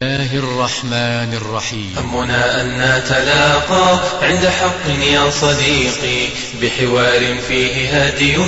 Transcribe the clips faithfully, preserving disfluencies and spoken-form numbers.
الله الرحمن الرحيم. همنا أن نتلاقى عند حق يا صديقي، بحوار فيه هادي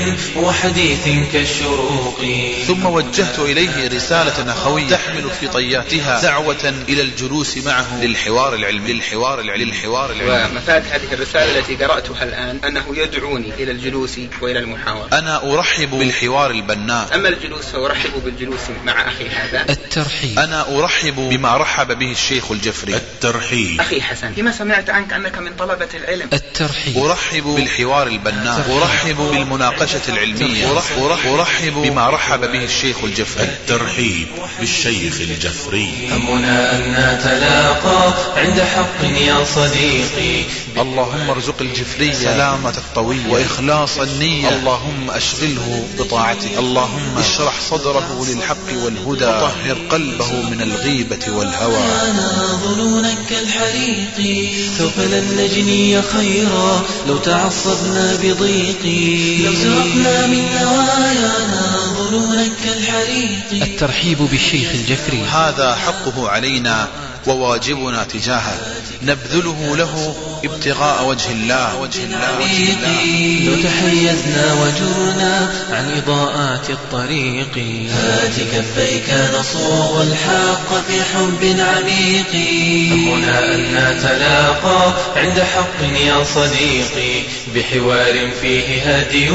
وحديث كالشروق. ثم وجهت إليه رسالة أخوية تحمل في طياتها دعوة إلى الجلوس معه للحوار العلمي للحوار العلمي للحوار العلمي. ومفاد هذه الرسالة التي قرأتها الآن أنه يدعوني إلى الجلوس وإلى المحاورة. أنا أرحب بالحوار البناء. أما الجلوس فأرحب بالجلوس مع أخي هذا. الترحيب. أنا أرحب بما رحب به الشيخ الجفري. الترحيب. أخي حسن، فيما سمعت عنك أنك من طلبة العلم. الترحيب. أرحب بالحوار البناء. أرحب بالمناقشة العلمية. أرحب بما رحب به الشيخ الجفري. الترحيب بالشيخ الجفري. همنا أن نتلاقى عند حق يا صديقي. اللهم ارزق الجفري سلامة الطوية وإخلاص النية. اللهم أشغله بطاعتك. اللهم اشرح صدره للحق والهدى وطهر قلبه من الغيبة والهوى. أنا ظنونك كالحريق، سوف لن نجني خيرا لو تعصبنا بضيقي. لو سرقنا من نوايانا ظنونك كالحريق. الترحيب بالشيخ الجفري. هذا حقه علينا وواجبنا تجاهه، نبذله له ابتغاء وجه الله. وجه الله وجه الله. لو تحيزنا وجرنا عن إضاءات الطريق، هات كفيك نصوغ الحق في حب عميق. همنا أن نتلاقى عند حق يا صديقي، بحوار فيه هادي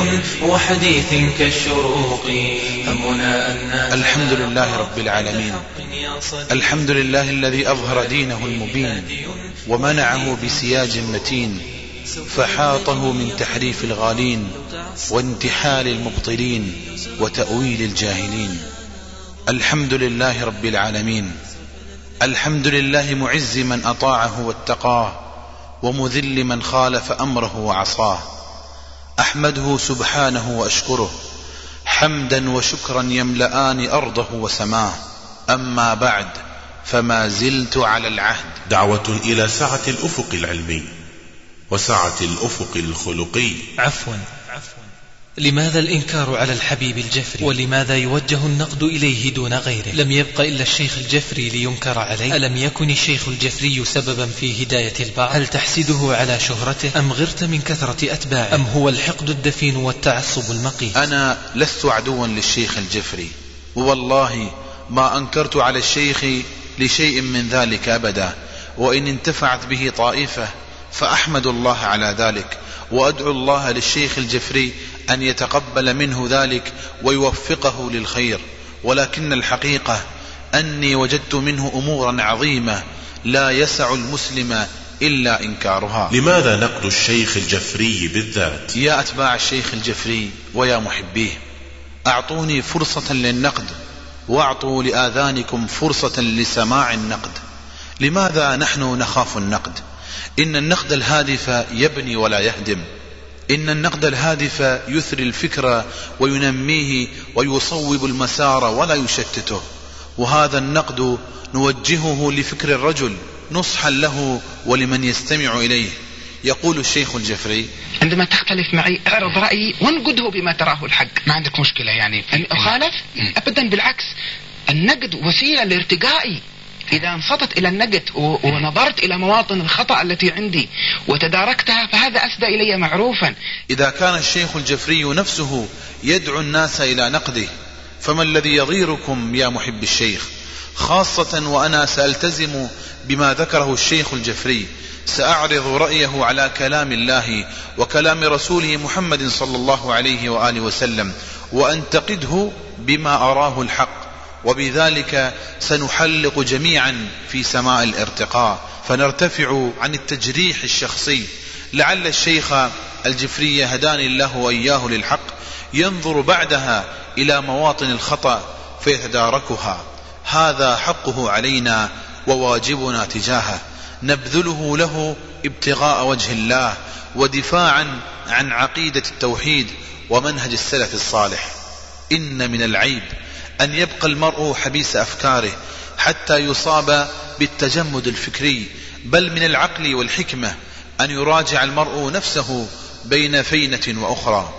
وحديث كالشروق. همنا أن الحمد لله رب العالمين. الحمد لله الذي أظهر دينه المبين ومنعه بسياج متين، فحاطه من تحريف الغالين وانتحال المبطلين وتأويل الجاهلين. الحمد لله رب العالمين. الحمد لله معز من أطاعه واتقاه، ومذل من خالف أمره وعصاه. أحمده سبحانه وأشكره حمدا وشكرا يملآن أرضه وسماه. أما بعد، فما زلت على العهد. دعوة إلى سعة الأفق العلمي وسعة الأفق الخلقي. عفوا لماذا الإنكار على الحبيب الجفري؟ ولماذا يوجه النقد إليه دون غيره؟ لم يبق إلا الشيخ الجفري لينكر عليه. ألم يكن الشيخ الجفري سببا في هداية البعض؟ هل تحسده على شهرته، أم غرت من كثرة أتباعه، أم هو الحقد الدفين والتعصب المقيت؟ أنا لست عدوا للشيخ الجفري، والله ما أنكرت على الشيخ لشيء من ذلك أبدا، وإن انتفعت به طائفة فأحمد الله على ذلك، وأدعو الله للشيخ الجفري أن يتقبل منه ذلك ويوفقه للخير. ولكن الحقيقة أني وجدت منه أمورا عظيمة لا يسع المسلم إلا إنكارها. لماذا نقد الشيخ الجفري بالذات؟ يا أتباع الشيخ الجفري ويا محبيه، أعطوني فرصة للنقد، واعطوا لآذانكم فرصة لسماع النقد. لماذا نحن نخاف النقد؟ إن النقد الهادف يبني ولا يهدم. إن النقد الهادف يثري الفكر وينميه ويصوب المسار ولا يشتته. وهذا النقد نوجهه لفكر الرجل نصحا له ولمن يستمع إليه. يقول الشيخ الجفري: عندما تختلف معي اعرض رأيي وانقده بما تراه الحق. ما عندك مشكلة يعني أن أخالف؟ أبدا، بالعكس، النقد وسيلة لارتقائي. إذا انصتت إلى النقد ونظرت إلى مواطن الخطأ التي عندي وتداركتها فهذا أسدى إلي معروفا. إذا كان الشيخ الجفري نفسه يدعو الناس إلى نقده، فما الذي يضيركم يا محب الشيخ؟ خاصة وأنا سألتزم بما ذكره الشيخ الجفري، سأعرض رأيه على كلام الله وكلام رسوله محمد صلى الله عليه وآله وسلم، وأنتقده بما أراه الحق، وبذلك سنحلق جميعا في سماء الارتقاء، فنرتفع عن التجريح الشخصي. لعل الشيخ الجفري هداني الله وإياه للحق ينظر بعدها إلى مواطن الخطأ فيتداركها. هذا حقه علينا وواجبنا تجاهه، نبذله له ابتغاء وجه الله ودفاعا عن عقيدة التوحيد ومنهج السلف الصالح. إن من العيب أن يبقى المرء حبيس أفكاره حتى يصاب بالتجمد الفكري، بل من العقل والحكمة أن يراجع المرء نفسه بين فينة وأخرى.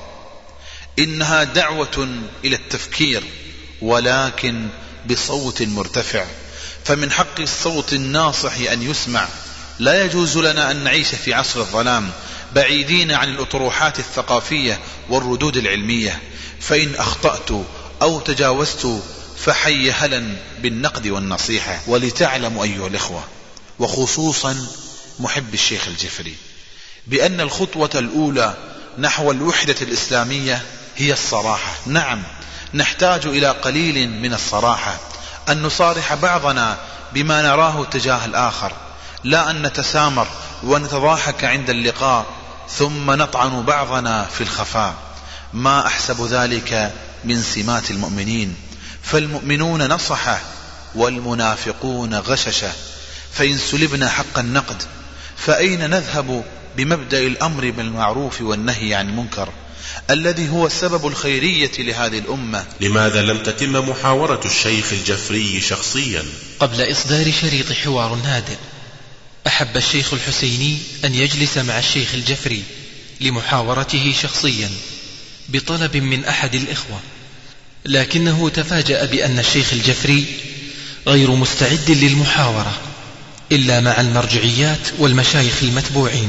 إنها دعوة إلى التفكير، ولكن بصوت مرتفع، فمن حق الصوت الناصح أن يسمع. لا يجوز لنا أن نعيش في عصر الظلام بعيدين عن الأطروحات الثقافية والردود العلمية، فإن أخطأت أو تجاوزت فحي هلا بالنقد والنصيحة. ولتعلموا أيها الإخوة وخصوصا محب الشيخ الجفري بأن الخطوة الأولى نحو الوحدة الإسلامية هي الصراحة. نعم، نحتاج إلى قليل من الصراحة، أن نصارح بعضنا بما نراه تجاه الآخر، لا أن نتسامر ونتضاحك عند اللقاء ثم نطعن بعضنا في الخفاء. ما أحسب ذلك من سمات المؤمنين، فالمؤمنون نصحة والمنافقون غششة. فإن سلبنا حق النقد فأين نذهب بمبدأ الأمر بالمعروف والنهي عن المنكر الذي هو السبب الخيرية لهذه الأمة؟ لماذا لم تتم محاورة الشيخ الجفري شخصيا؟ قبل إصدار شريط حوار هادئ، أحب الشيخ الحسيني أن يجلس مع الشيخ الجفري لمحاورته شخصيا بطلب من أحد الإخوة، لكنه تفاجأ بأن الشيخ الجفري غير مستعد للمحاورة إلا مع المرجعيات والمشايخ المتبوعين،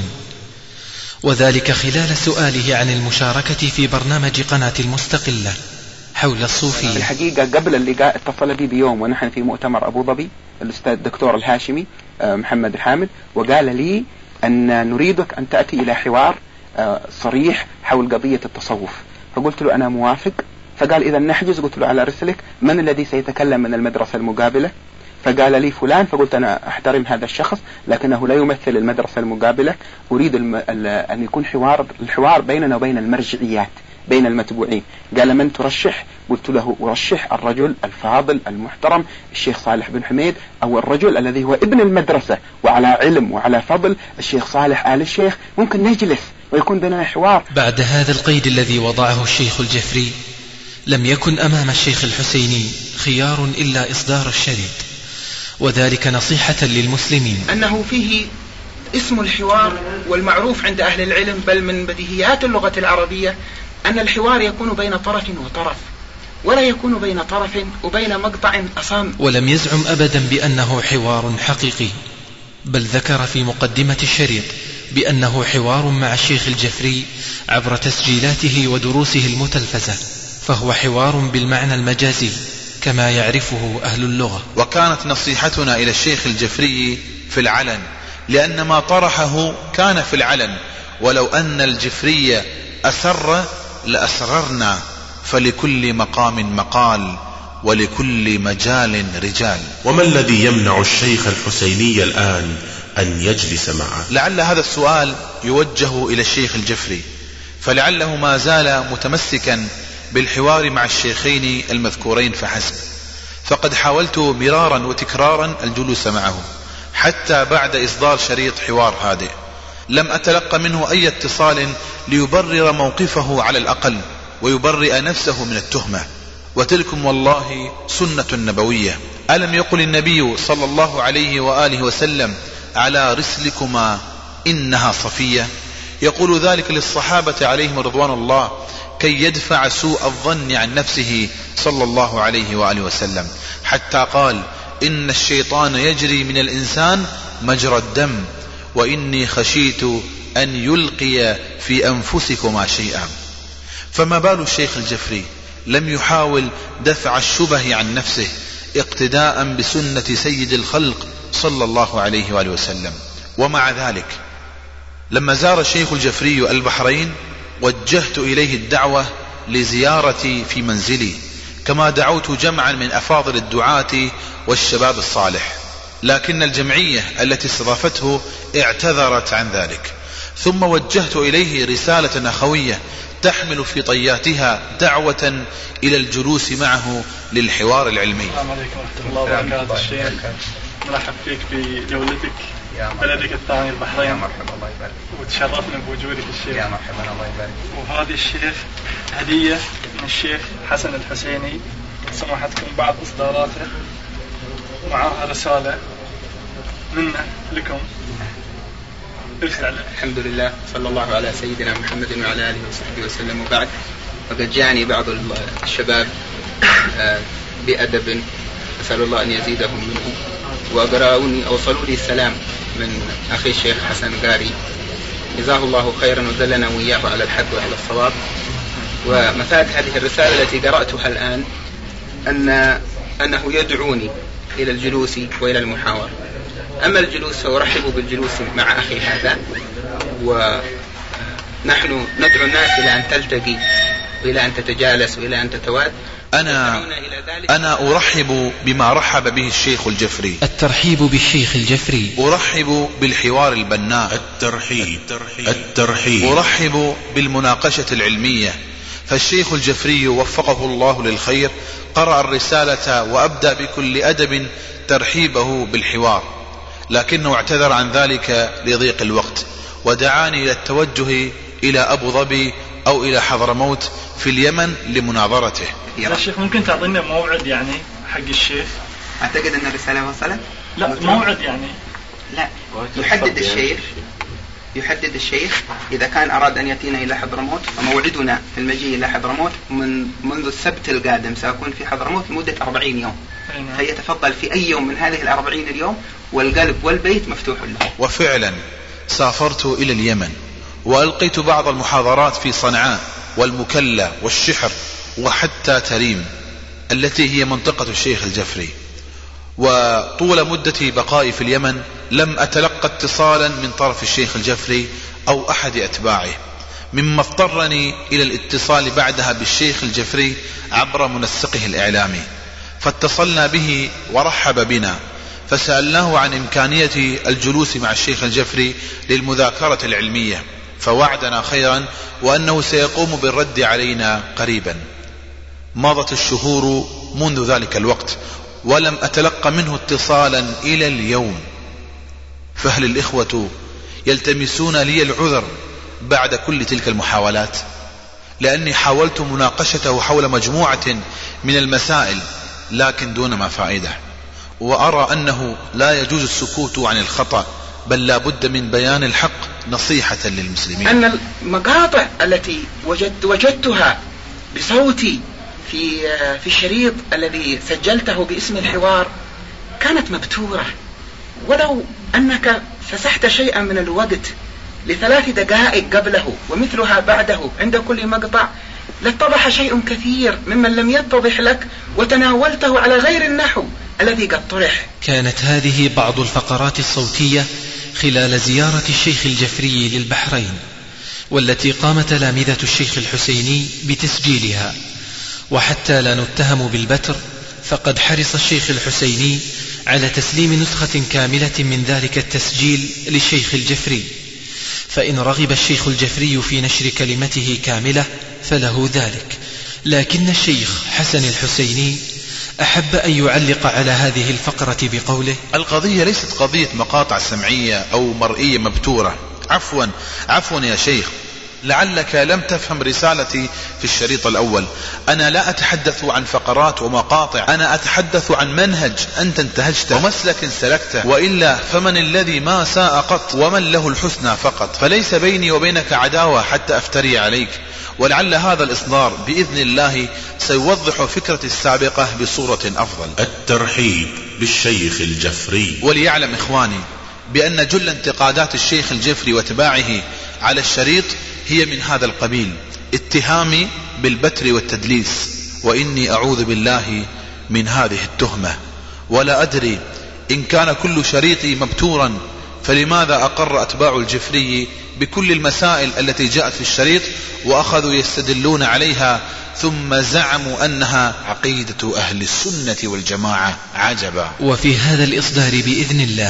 وذلك خلال سؤاله عن المشاركة في برنامج قناة المستقلة حول الصوفية. في الحقيقة قبل اللقاء اتصل بي بيوم ونحن في مؤتمر أبو ظبي الأستاذ الدكتور الهاشمي محمد الحامد، وقال لي أن نريدك أن تأتي إلى حوار صريح حول قضية التصوف. فقلت له أنا موافق. فقال إذا نحجز. قلت له على رسلك من الذي سيتكلم من المدرسة المقابلة؟ فقال لي فلان. فقلت أنا أحترم هذا الشخص لكنه لا يمثل المدرسة المقابلة، أريد الم... أن يكون حوار الحوار بيننا وبين المرجعيات بين المتبوعين. قال من ترشح؟ قلت له أرشح الرجل الفاضل المحترم الشيخ صالح بن حميد، أو الرجل الذي هو ابن المدرسة وعلى علم وعلى فضل الشيخ صالح آل الشيخ، ممكن نجلس ويكون بيننا حوار. بعد هذا القيد الذي وضعه الشيخ الجفري لم يكن أمام الشيخ الحسيني خيار إلا إصدار الشريط، وذلك نصيحة للمسلمين أنه فيه اسم الحوار، والمعروف عند أهل العلم بل من بديهيات اللغة العربية أن الحوار يكون بين طرف وطرف، ولا يكون بين طرف وبين مقطع أصام. ولم يزعم أبدا بأنه حوار حقيقي، بل ذكر في مقدمة الشريط بأنه حوار مع الشيخ الجفري عبر تسجيلاته ودروسه المتلفزة، فهو حوار بالمعنى المجازي كما يعرفه أهل اللغة. وكانت نصيحتنا إلى الشيخ الجفري في العلن، لأن ما طرحه كان في العلن، ولو أن الجفري أسر لأسررنا، فلكل مقام مقال ولكل مجال رجال. وما الذي يمنع الشيخ الحسيني الآن أن يجلس معه؟ لعل هذا السؤال يوجه إلى الشيخ الجفري، فلعله ما زال متمسكا بالحوار مع الشيخين المذكورين فحسب، فقد حاولت مرارا وتكرارا الجلوس معه حتى بعد إصدار شريط حوار هادئ لم أتلقى منه أي اتصال ليبرر موقفه على الأقل ويبرئ نفسه من التهمة. وتلكم والله سنة نبوية. ألم يقل النبي صلى الله عليه وآله وسلم على رسلكما إنها صفية؟ يقول ذلك للصحابة عليهم رضوان الله كي يدفع سوء الظن عن نفسه صلى الله عليه وآله وسلم، حتى قال إن الشيطان يجري من الإنسان مجرى الدم وإني خشيت أن يلقي في أنفسكما شيئا. فما بال الشيخ الجفري لم يحاول دفع الشبه عن نفسه اقتداء بسنة سيد الخلق صلى الله عليه وآله وسلم. ومع ذلك لما زار الشيخ الجفري البحرين وجهت إليه الدعوة لزيارتي في منزلي، كما دعوت جمعا من أفاضل الدعاة والشباب الصالح، لكن الجمعية التي استضافته اعتذرت عن ذلك. ثم وجهت إليه رسالة أخوية تحمل في طياتها دعوة إلى الجلوس معه للحوار العلمي. السلام عليكم ورحمة الله وبركاته الشيخ، مرحب فيك بجولتك بلدك الثاني البحرين. مرحبا الله يبارك. وتشرفنا بوجودك الشيخ. يا مرحبا الله يبارك. وهذه الشيخ هدية من الشيخ حسن الحسيني، سمحتكم بعض إصداراته ومعها رسالة منا لكم. الحمد لله، صلى الله على سيدنا محمد وعلى آله وصحبه وسلم. وبعد، فقد جاءني بعض الشباب بأدب، أسأل الله أن يزيدهم منه وأقرأوني أوصلوا لي السلام من أخي الشيخ حسن قاري جزاه الله خيرا ودلنا وإياه على الحق وعلى الصواب. ومفاد هذه الرسالة التي قرأتها الآن أن أنه يدعوني إلى الجلوس وإلى المحاورة. أما الجلوس فأرحب بالجلوس مع أخي هذا، ونحن ندعو الناس إلى أن تلتقي وإلى أن تتجالس وإلى أن تتواد. أنا, أنا أرحب بما رحب به الشيخ الجفري. الترحيب بالشيخ الجفري. أرحب بالحوار البناء. الترحيب. الترحيب. أرحب بالمناقشة العلمية. فالشيخ الجفري وفقه الله للخير قرأ الرسالة وأبدأ بكل أدب ترحيبه بالحوار، لكنه اعتذر عن ذلك لضيق الوقت، ودعاني إلى التوجه إلى أبو ظبي أو إلى حضرموت في اليمن لمناظرته. يا شيخ ممكن تعطينا موعد يعني حق الشيخ؟ أعتقد أن الرسالة وصلت؟ لا موعد يعني لا، يحدد الشيخ يحدد الشيخ إذا كان أراد أن يأتينا إلى حضرموت، فموعدنا في المجيء إلى حضرموت من منذ السبت القادم سأكون في حضرموت لمدة أربعين يوم، فيتفضل في أي يوم من هذه الأربعين اليوم، والقلب والبيت مفتوح له. وفعلا سافرت إلى اليمن وألقيت بعض المحاضرات في صنعاء والمكلا والشحر وحتى تريم التي هي منطقة الشيخ الجفري. وطول مدة بقائي في اليمن لم أتلقى اتصالا من طرف الشيخ الجفري أو أحد أتباعه، مما اضطرني إلى الاتصال بعدها بالشيخ الجفري عبر منسقه الإعلامي، فاتصلنا به ورحب بنا، فسألناه عن إمكانية الجلوس مع الشيخ الجفري للمذاكرة العلمية، فوعدنا خيرا وأنه سيقوم بالرد علينا قريبا. مضت الشهور منذ ذلك الوقت ولم أتلقى منه اتصالا إلى اليوم، فهل الإخوة يلتمسون لي العذر بعد كل تلك المحاولات؟ لأني حاولت مناقشته حول مجموعة من المسائل لكن دون ما فائدة، وأرى أنه لا يجوز السكوت عن الخطأ، بل لا بد من بيان الحق نصيحة للمسلمين. أن المقاطع التي وجدت وجدتها بصوتي في في الشريط الذي سجلته باسم الحوار كانت مبتورة، ولو أنك فسحت شيئا من الوقت لثلاث دقائق قبله ومثلها بعده عند كل مقطع لاتضح شيء كثير ممن لم يتضح لك وتناولته على غير النحو الذي قد طرح. كانت هذه بعض الفقرات الصوتية خلال زيارة الشيخ الجفري للبحرين، والتي قام تلامذة الشيخ الحسيني بتسجيلها. وحتى لا نتهم بالبتر، فقد حرص الشيخ الحسيني على تسليم نسخة كاملة من ذلك التسجيل للشيخ الجفري، فإن رغب الشيخ الجفري في نشر كلمته كاملة فله ذلك، لكن الشيخ حسن الحسيني أحب أن يعلق على هذه الفقرة بقوله: القضية ليست قضية مقاطع سمعية أو مرئية مبتورة. عفوا عفوا يا شيخ، لعلك لم تفهم رسالتي في الشريط الأول. أنا لا أتحدث عن فقرات ومقاطع، أنا أتحدث عن منهج أنت انتهجته ومسلك سلكته، وإلا فمن الذي ما ساء قط ومن له الحسنى فقط، فليس بيني وبينك عداوة حتى أفتري عليك. ولعل هذا الإصدار بإذن الله سيوضح فكرتي السابقة بصورة أفضل. الترحيب بالشيخ الجفري. وليعلم إخواني بأن جل انتقادات الشيخ الجفري واتباعه على الشريط هي من هذا القبيل: اتهامي بالبتر والتدليس، وإني أعوذ بالله من هذه التهمة. ولا أدري إن كان كل شريطي مبتورا فلماذا أقر أتباع الجفري بكل المسائل التي جاءت في الشريط وأخذوا يستدلون عليها ثم زعموا أنها عقيدة أهل السنة والجماعة؟ عجبا. وفي هذا الإصدار بإذن الله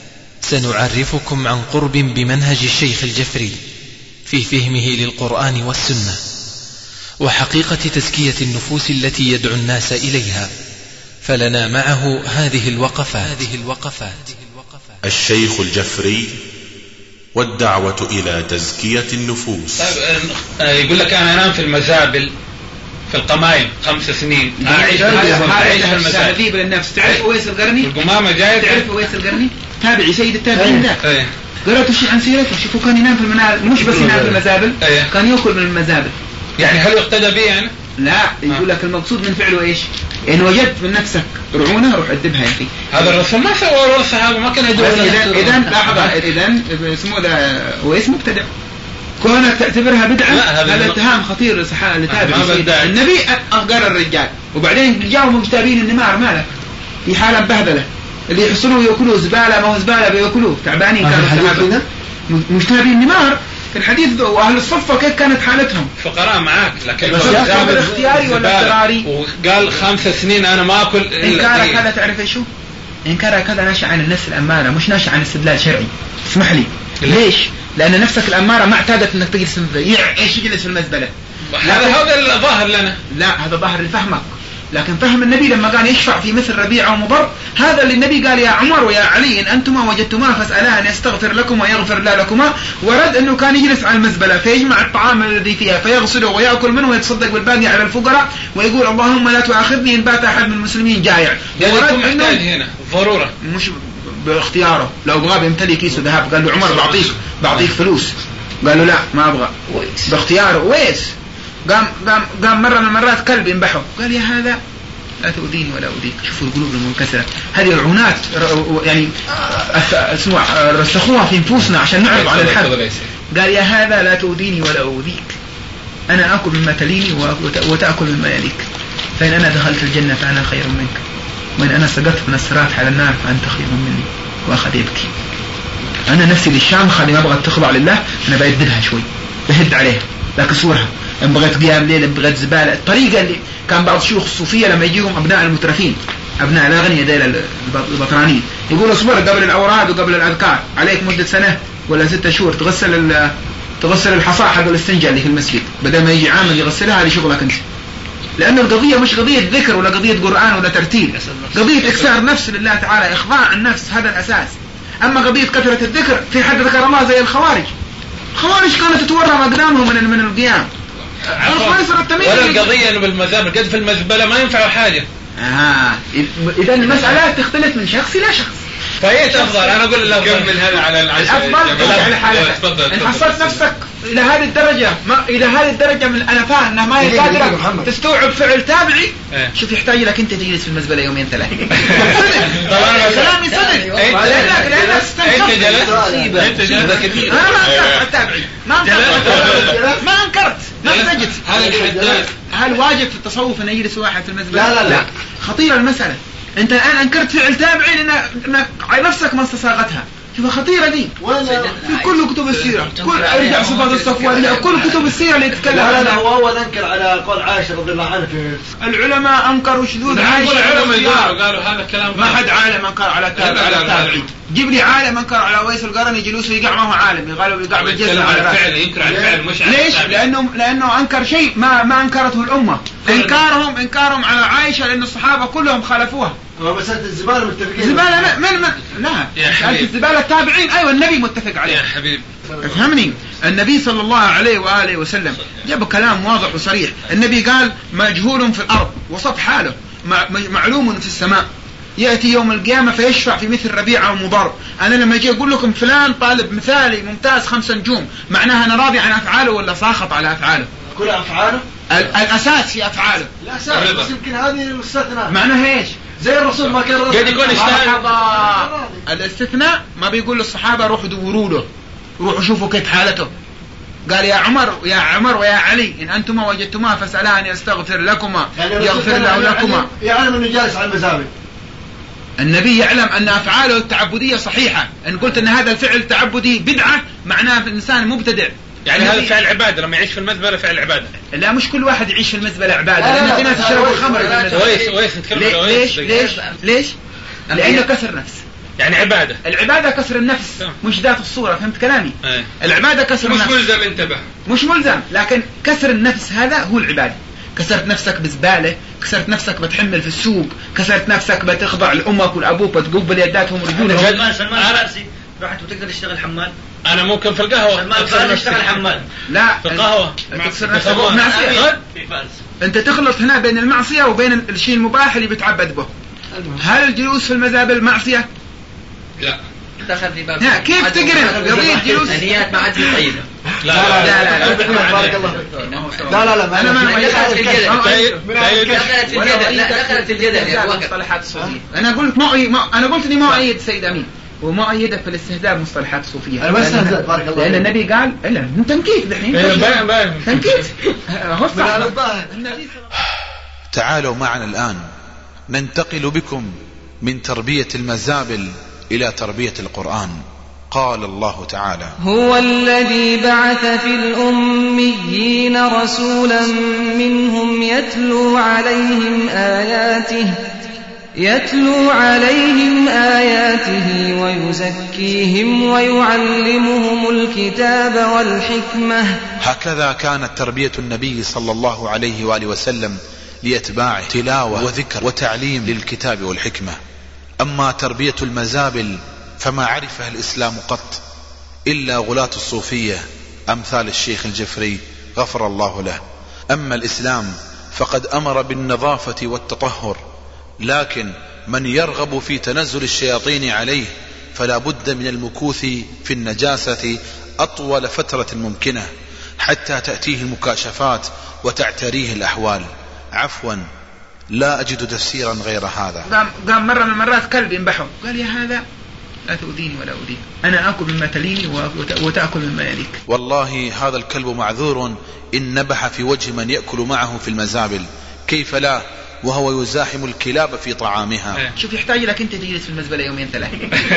سنعرفكم عن قرب بمنهج الشيخ الجفري في فهمه للقرآن والسنة، وحقيقة تزكية النفوس التي يدعو الناس إليها، فلنا معه هذه الوقفات. هذه الوقفات. الشيخ الجفري والدعوة إلى تزكية النفوس. يقول لك أنا أنام في المزابل في القمايم خمس سنين، أعيش في المزابل. تهذيب للنفس. تعرف أويس القرني؟ القمامة جاية. تعرف أويس القرني؟ تابعي سيد التابعين ذا. قرأت شيء عن سيرته، شوفوا كان ينام في المنازل، مش بس ينام في المزابل، كان يأكل من المزابل. يعني هل يقتدى به يعني؟ لا يقول لك المقصود من فعله ايش؟ ان وجدت من نفسك رعونه روح ادبها يا اخي. هذا الرسول ما سوى الصحابه ما كان يدور. اذا اذا لحظه اذا اسمه ده واسمه مبتدع كونك تعتبرها بدعه هذا اتهام خطير لتابع النبي. اغقر الرجال وبعدين جاءوا مجتابين النمار مالك في حاله بهدله اللي يحصلوا ياكلوا زباله ما هو زباله بياكلوه تعبانين كانوا الصحابه مجتابين النمار في الحديث. واهل الصفه كيف كانت حالتهم؟ فقراء معاك لكن الصبر اختياري ولا اضطراري؟ وقال خمس سنين انا ما اكل. انكارك هذا تعرف ايش هو؟ انكارك هذا ناشئ عن النفس الاماره مش ناشئ عن استدلال شرعي. اسمح لي ليش؟ لان نفسك الاماره ما اعتادت انك تجلس ايش يجلس في المزبله. هذا هذا الظاهر لنا. لا هذا ظاهر لفهمك. لكن فهم النبي لما قال يشفع في مثل ربيعة ومضر هذا اللي النبي قال يا عمر ويا علي إن أنتما وجدتما فاسألاه أن يستغفر لكما ويغفر لا لكما. ورد أنه كان يجلس على المزبلة فيجمع الطعام الذي فيها فيغسله ويأكل منه ويتصدق بالباقي على الفقراء ويقول اللهم لا تؤاخذني إن بات أحد من المسلمين جائع. ورد محتاج هنا ضرورة مش باختياره. لو أبغى بيمتلي كيس ذهب قال له عمر بعطيك بعطيك فلوس قال له لا ما أبغى باختياره. ويس قام قام قام مرة من المرات كلب ينبحه قال يا هذا لا تؤذيني ولا أؤذيك. شوفوا القلوب المنكسرة هذه العونات يعني اسمع رسخوها في نفوسنا عشان نعرض على الحد. قال يا هذا لا تؤذيني ولا أؤذيك أنا أكل مما تليني وتأكل مما يليك فإن أنا دخلت الجنة فأنا خير منك وإن أنا سقطت من الصراط على النار فأنت خير مني. وأخذ يبكي. أنا نفسي للشامخة اللي ما بغت تخضع لله أنا بيددها شوي بهد عليها بكسورها إن بغيت قيام ليل إن بغيت زبالة. الطريقة اللي كان بعض شيوخ الصوفية لما يجيهم أبناء المترفين أبناء الأغنياء ديل البطرانين يقولوا اصبر قبل الأوراد وقبل الأذكار عليك مدة سنة ولا ستة شهور تغسل تغسل الحصى حق الاستنجاء اللي في المسجد بدل ما يجي عامل يغسلها. هذه شغلك أنت. لأن القضية مش قضية ذكر ولا قضية قرآن ولا ترتيل قضية إكسار نفس لله تعالى إخضاع النفس هذا الأساس. أما قضية كثرة الذكر في حد ذكر الله زي الخوارج. الخوارج كانت تتورم أقدامهم من من القيام. ولا القضية إنه بالمذهب قد في المزبلة ما ينفع حاجة. آه إذا المسألة تختلف من شخص إلى شخص. فايت أفضل أنا أقول له كمل هذا على العشاء. الأفضل على حالتك. إن حصلت نفسك إلى هذه الدرجة ما إلى هذه الدرجة من أنا فاهم إنها ما هي قادرة تستوعب فعل تابعي. شوف يحتاج لك أنت تجلس في المزبلة يومين ثلاثة. كلامي صدق. لأنك لأنك استنكرت. أنت جلست. أنا ما أنكرت على التابعي. ما أنكرت. ما أنكرت. ما تجلس. هل الحداد هل واجب في التصوف أن يجلس واحد في المزبلة؟ لا لا لا. خطيرة المسألة. أنت الآن أنكرت فعل تابعي لأنك نفسك ما استصاغتها. شوف خطيرة دي في كل كتب السيرة كل ارجع صفات الصفوان كل كتب السيرة اللي تتكلم عنها. هو أول أنكر على قول عائشة رضي الله عنها في العلماء أنكروا شذوذ عائشة. العلماء قالوا هذا الكلام ما حد عالم أنكر على التابعي. جيب لي عالم أنكر على ويس القرني جلوسه يقع ما هو عالم يقالوا يقع بالجزم على الفعل ينكر على الفعل مش على ليش؟ لأنه لأنه أنكر شيء ما ما أنكرته الأمة. إنكارهم إنكارهم على عائشة لأن الصحابة كلهم خالفوها. مسألة الزبالة متفقين. زبالة من من لا مسألة الزبالة التابعين أيوة النبي متفق عليه. يا حبيب افهمني. النبي صلى الله عليه وآله وسلم جاب كلام واضح وصريح. النبي قال مجهول في الأرض وصف حاله معلوم في السماء يأتي يوم القيامة فيشفع في مثل ربيعة ومضر. أنا لما أجي أقول لكم فلان طالب مثالي ممتاز خمس نجوم معناها أنا راضي عن أفعاله ولا ساخط على أفعاله؟ كل أفعاله الأساس في أفعاله. الأساس بس يمكن هذه الاستثناء. معناها إيش؟ زي الرسول ما كان قد يكون الاستثناء ما بيقول للصحابة روحوا دوروا له روحوا شوفوا كيف حالته. قال يا عمر يا عمر ويا علي إن أنتما وجدتما فاسألاه أن يستغفر لكما يغفر له لكما. يعلم أنه جالس على المزابل. النبي يعلم أن أفعاله التعبدية صحيحة. إن قلت أن هذا الفعل تعبدي بدعة معناه إنسان مبتدع. يعني هذا فعل عبادة لما يعيش في المزبلة فعل عبادة. لا مش كل واحد يعيش في المزبلة عبادة لأن في ناس يشربوا الخمر في المزبلة. ويس ويس نتكلم عن ليش ليش ليش؟ لأنه كسر نفس. يعني عبادة. العبادة كسر النفس مش ذات الصورة. فهمت كلامي؟ أيه. العبادة كسر مش النفس. مش ملزم انتبه. مش ملزم لكن كسر النفس هذا هو العبادة. كسرت نفسك بزبالة كسرت نفسك بتحمل في السوق كسرت نفسك بتخضع لأمك والأبوك بتقبل يداتهم ورجولهم. سلمان سلمان فارسي رحت وتقدر تشتغل حمال. أنا ممكن في القهوة سلمان فارسي تشتغل حمال. لا في القهوة تكسر نفسك معصية. أنت تخلط هنا بين المعصية وبين الشيء المباح اللي بتعبد به. هل الجلوس في المزابل معصية؟ لا. دخل في باب. كيف تقرن قضية جلوس؟ النيات ما عاد طيبة. لا لا لا لا بارك الله لا لا لا أنا ما دخلت في الجدل لا دخلت في الجدل يا مصطلحات الصوفية. أنا قلت ما أنا قلت إني ما أيد السيد أمين وما أيده في الاستهزاء بمصطلحات الصوفية. أنا بس بارك الله لأن النبي قال إلا من تنكيت دحين تنكيت تعالوا معنا الآن ننتقل بكم من تربية المزابل إلى تربية القرآن. قال الله تعالى: هو الذي بعث في الأميين رسولا منهم يتلو عليهم آياته يتلو عليهم آياته ويزكيهم ويعلمهم الكتاب والحكمة. هكذا كانت تربية النبي صلى الله عليه وآله وسلم ليتباعه، تلاوة وذكر وتعليم للكتاب والحكمة. أما تربية المزابل فما عرفها الإسلام قط إلا غلاة الصوفية أمثال الشيخ الجفري غفر الله له. أما الإسلام فقد أمر بالنظافة والتطهر، لكن من يرغب في تنزل الشياطين عليه فلا بد من المكوث في النجاسة أطول فترة ممكنة حتى تأتيه المكاشفات وتعتريه الأحوال. عفوا لا أجد تفسيرا غير هذا. قام, قام مرة من المرات كلب ينبحه قال: يا هذا لا تؤذيني ولا أؤذيك، أنا أكل مما تليني وتأكل مما يليك. والله هذا الكلب معذور إن نبح في وجه من يأكل معه في المزابل، كيف لا وهو يزاحم الكلاب في طعامها. شوف يحتاج لك أنت تجلس في المزبلة يومين ثلاثة.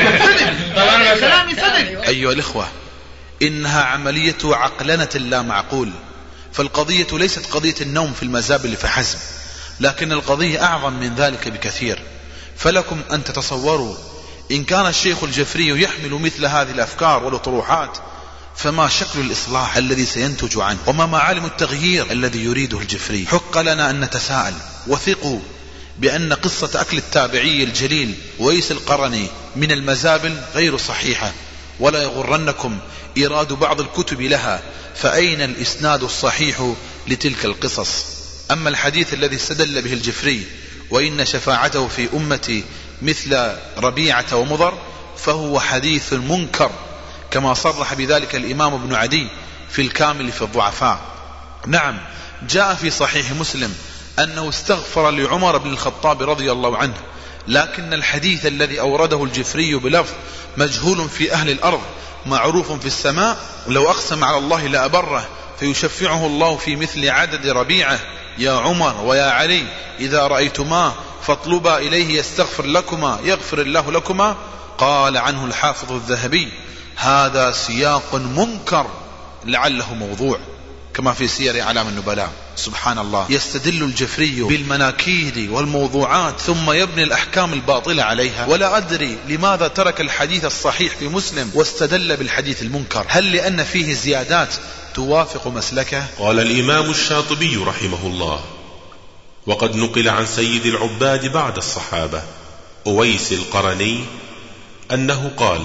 كلامي صدق. أيها الإخوة، إنها عملية عقلنة لا معقول. فالقضية ليست قضية النوم في المزابل فحسب، لكن القضية أعظم من ذلك بكثير. فلكم أن تتصوروا إن كان الشيخ الجفري يحمل مثل هذه الأفكار والطروحات فما شكل الإصلاح الذي سينتج عنه، وما معالم التغيير الذي يريده الجفري. حق لنا أن نتساءل وثقوا بأن قصة أكل التابعي الجليل ويس القرني من المزابل غير صحيحة، ولا يغرنكم إيراد بعض الكتب لها، فأين الإسناد الصحيح لتلك القصص؟ أما الحديث الذي استدل به الجفري وإن شفاعته في أمتي مثل ربيعة ومضر فهو حديث منكر، كما صرح بذلك الإمام ابن عدي في الكامل في الضعفاء. نعم، جاء في صحيح مسلم أنه استغفر لعمر بن الخطاب رضي الله عنه، لكن الحديث الذي أورده الجفري بلفظ مجهول في أهل الأرض معروف في السماء لو أقسم على الله لأبره، فيشفعه الله في مثل عدد ربيعة: يا عمر ويا علي إذا رأيتما فاطلبا إليه يستغفر لكما يغفر الله لكما. قال عنه الحافظ الذهبي: هذا سياق منكر لعله موضوع، كما في سير أعلام النبلاء. سبحان الله، يستدل الجفري بالمناكير والموضوعات ثم يبني الأحكام الباطلة عليها. ولا أدري لماذا ترك الحديث الصحيح في مسلم واستدل بالحديث المنكر، هل لأن فيه زيادات توافق مسلكه؟ قال الإمام الشاطبي رحمه الله: وقد نقل عن سيد العباد بعد الصحابة أويس القرني أنه قال: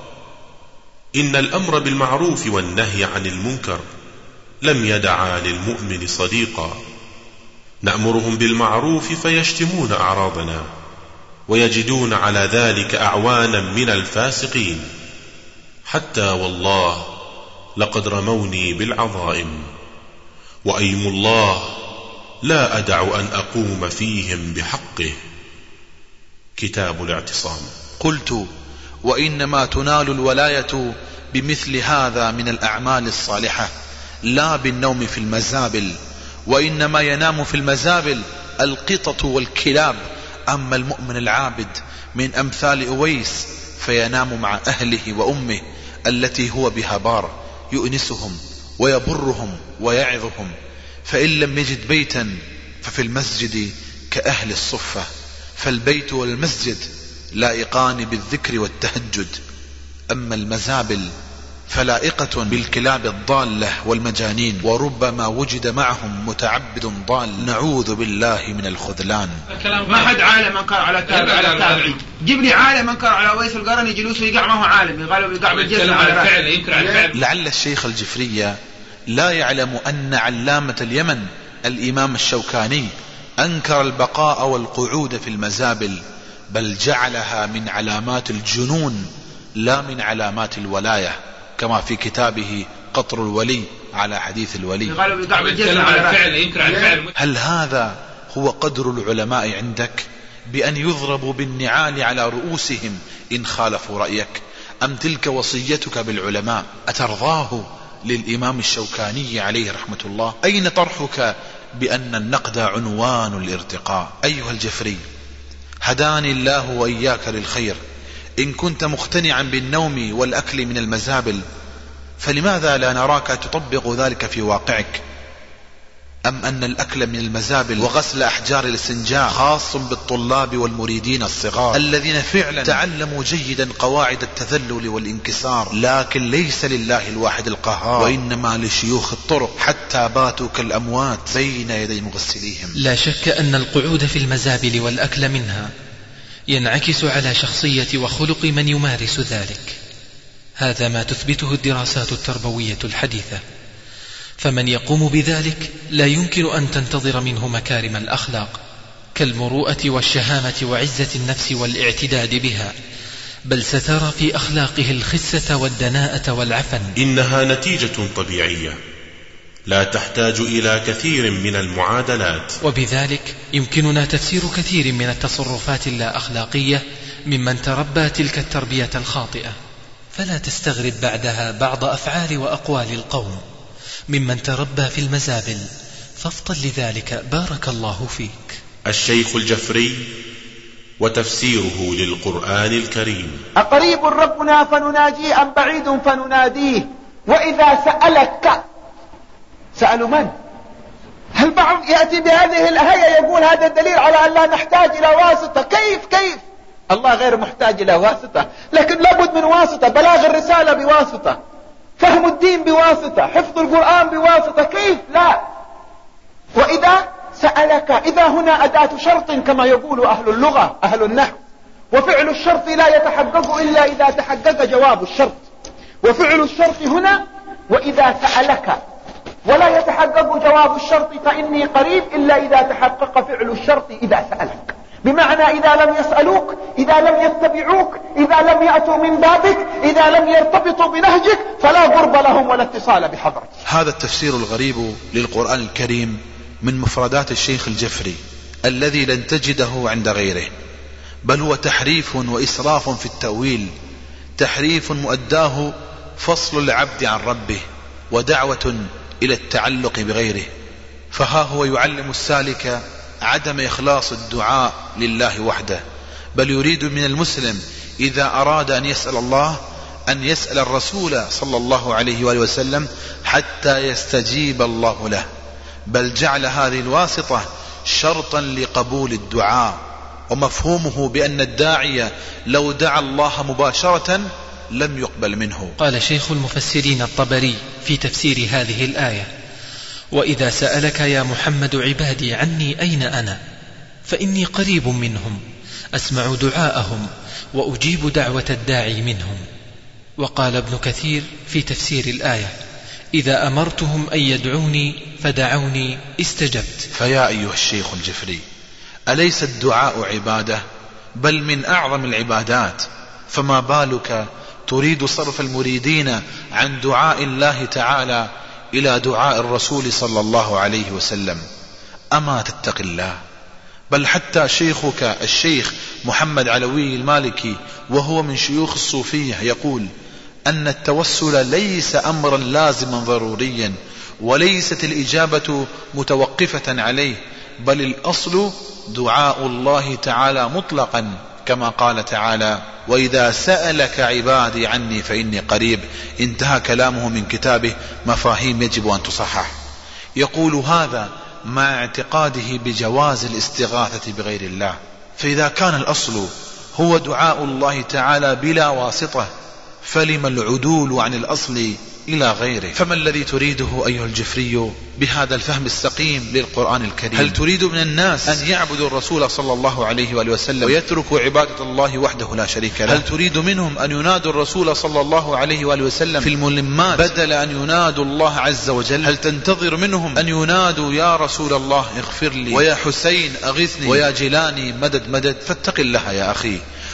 إن الأمر بالمعروف والنهي عن المنكر لم يدعا للمؤمن صديقا، نأمرهم بالمعروف فيشتمون أعراضنا ويجدون على ذلك أعوانا من الفاسقين، حتى والله لقد رموني بالعظائم، وأيم الله لا أدع أن أقوم فيهم بحقه. كتاب الاعتصام. قلت: وإنما تنال الولاية بمثل هذا من الأعمال الصالحة، لا بالنوم في المزابل، وإنما ينام في المزابل القطط والكلاب. أما المؤمن العابد من أمثال أويس فينام مع أهله وأمه التي هو بها بار، يؤنسهم ويبرهم ويعظهم، فإن لم يجد بيتا ففي المسجد كأهل الصفة، فالبيت والمسجد لائقان بالذكر والتهجد. أما المزابل فلائقة بالكلاب الضالة والمجانين، وربما وجد معهم متعبد ضال، نعوذ بالله من الخذلان. ما حد عالم انكر على التابعي، جيب لي عالم انكر على ويس القرني جلوسه يقع ما هو عالم، يغلب يقع بالجسم على الفعل. لعل الشيخ الجفري لا يعلم أن علامة اليمن الإمام الشوكاني أنكر البقاء والقعود في المزابل، بل جعلها من علامات الجنون لا من علامات الولاية، كما في كتابه قطر الولي على حديث الولي. هل هذا هو قدر العلماء عندك بأن يضربوا بالنعال على رؤوسهم إن خالفوا رأيك؟ أم تلك وصيتك بالعلماء؟ أترضاه للإمام الشوكاني عليه رحمة الله؟ أين طرحك بأن النقد عنوان الارتقاء؟ أيها الجفري، هداني الله وإياك للخير. إن كنت مقتنعا بالنوم والأكل من المزابل فلماذا لا نراك تطبق ذلك في واقعك؟ أم أن الأكل من المزابل وغسل أحجار الاستنجاء خاص بالطلاب والمريدين الصغار الذين فعلا تعلموا جيدا قواعد التذلل والانكسار، لكن ليس لله الواحد القهار، وإنما لشيوخ الطرق حتى باتوا كالأموات بين يدي مغسليهم. لا شك أن القعود في المزابل والأكل منها ينعكس على شخصية وخلق من يمارس ذلك. هذا ما تثبته الدراسات التربوية الحديثة. فمن يقوم بذلك لا يمكن أن تنتظر منه مكارم الأخلاق كالمروءة والشهامة وعزة النفس والاعتداد بها، بل سترى في أخلاقه الخسة والدناءة والعفن. إنها نتيجة طبيعية لا تحتاج إلى كثير من المعادلات، وبذلك يمكننا تفسير كثير من التصرفات اللا أخلاقية ممن تربى تلك التربية الخاطئة، فلا تستغرب بعدها بعض أفعال وأقوال القوم ممن تربى في المزابل، فافطن لذلك بارك الله فيك. الشيخ الجفري وتفسيره للقرآن الكريم. أقريب ربنا فنناجيه أم بعيد فنناديه؟ وإذا سألك، سألوا من؟ هل بعض يأتي بهذه الآية يقول هذا الدليل على أن لا نحتاج إلى واسطة؟ كيف كيف؟ الله غير محتاج إلى واسطة، لكن لابد من واسطة. بلاغ الرسالة بواسطة، فهم الدين بواسطة، حفظ القرآن بواسطة، كيف لا؟ وإذا سألك، إذا هنا أداة شرط كما يقول أهل اللغة أهل النحو، وفعل الشرط لا يتحقق إلا إذا تحقق جواب الشرط، وفعل الشرط هنا وإذا سألك، ولا يتحقق جواب الشرط فإني قريب إلا إذا تحقق فعل الشرط إذا سألك، بمعنى إذا لم يسألوك، إذا لم يتبعوك، إذا لم يأتوا من بابك، إذا لم يرتبطوا بنهجك فلا قرب لهم ولا اتصال بحضرتك. هذا التفسير الغريب للقرآن الكريم من مفردات الشيخ الجفري الذي لن تجده عند غيره، بل هو تحريف وإسراف في التأويل، تحريف مؤداه فصل العبد عن ربه ودعوة إلى التعلق بغيره. فها هو يعلم السالك عدم إخلاص الدعاء لله وحده، بل يريد من المسلم إذا أراد أن يسأل الله أن يسأل الرسول صلى الله عليه وآله وسلم حتى يستجيب الله له، بل جعل هذه الواسطة شرطا لقبول الدعاء، ومفهومه بأن الداعية لو دعا الله مباشرة لم يقبل منه. قال شيخ المفسرين الطبري في تفسير هذه الآية: وإذا سألك يا محمد عبادي عني أين أنا فإني قريب منهم أسمع دعاءهم وأجيب دعوة الداعي منهم. وقال ابن كثير في تفسير الآية: إذا أمرتهم أن يدعوني فدعوني استجبت. فيا أيها الشيخ الجفري، أليس الدعاء عبادة بل من أعظم العبادات؟ فما بالك تريد صرف المريدين عن دعاء الله تعالى إلى دعاء الرسول صلى الله عليه وسلم؟ أما تتق الله؟ بل حتى شيخك الشيخ محمد علوي المالكي وهو من شيوخ الصوفية يقول أن التوسل ليس أمرا لازما ضروريا، وليست الإجابة متوقفة عليه، بل الأصل دعاء الله تعالى مطلقا، كما قال تعالى: وإذا سألك عبادي عني فإني قريب. انتهى كلامه من كتابه مفاهيم يجب أن تصحح. يقول هذا مع اعتقاده بجواز الاستغاثة بغير الله. فإذا كان الأصل هو دعاء الله تعالى بلا واسطة، فلم العدول عن الأصل إلى غيره؟ فما الذي تريده أيها الجفري بهذا الفهم السقيم للقرآن الكريم؟ هل تريد من الناس أن يعبدوا الرسول صلى الله عليه وآله وسلم ويتركوا عبادة الله وحده لا شريك له؟ هل تريد منهم أن ينادوا الرسول صلى الله عليه وآله وسلم في الملمات بدل أن ينادوا الله عز وجل؟ هل تنتظر منهم أن ينادوا يا رسول الله اغفر لي، ويا حسين أغثني، ويا جيلاني مدد مدد؟ فاتق الله يا أخي،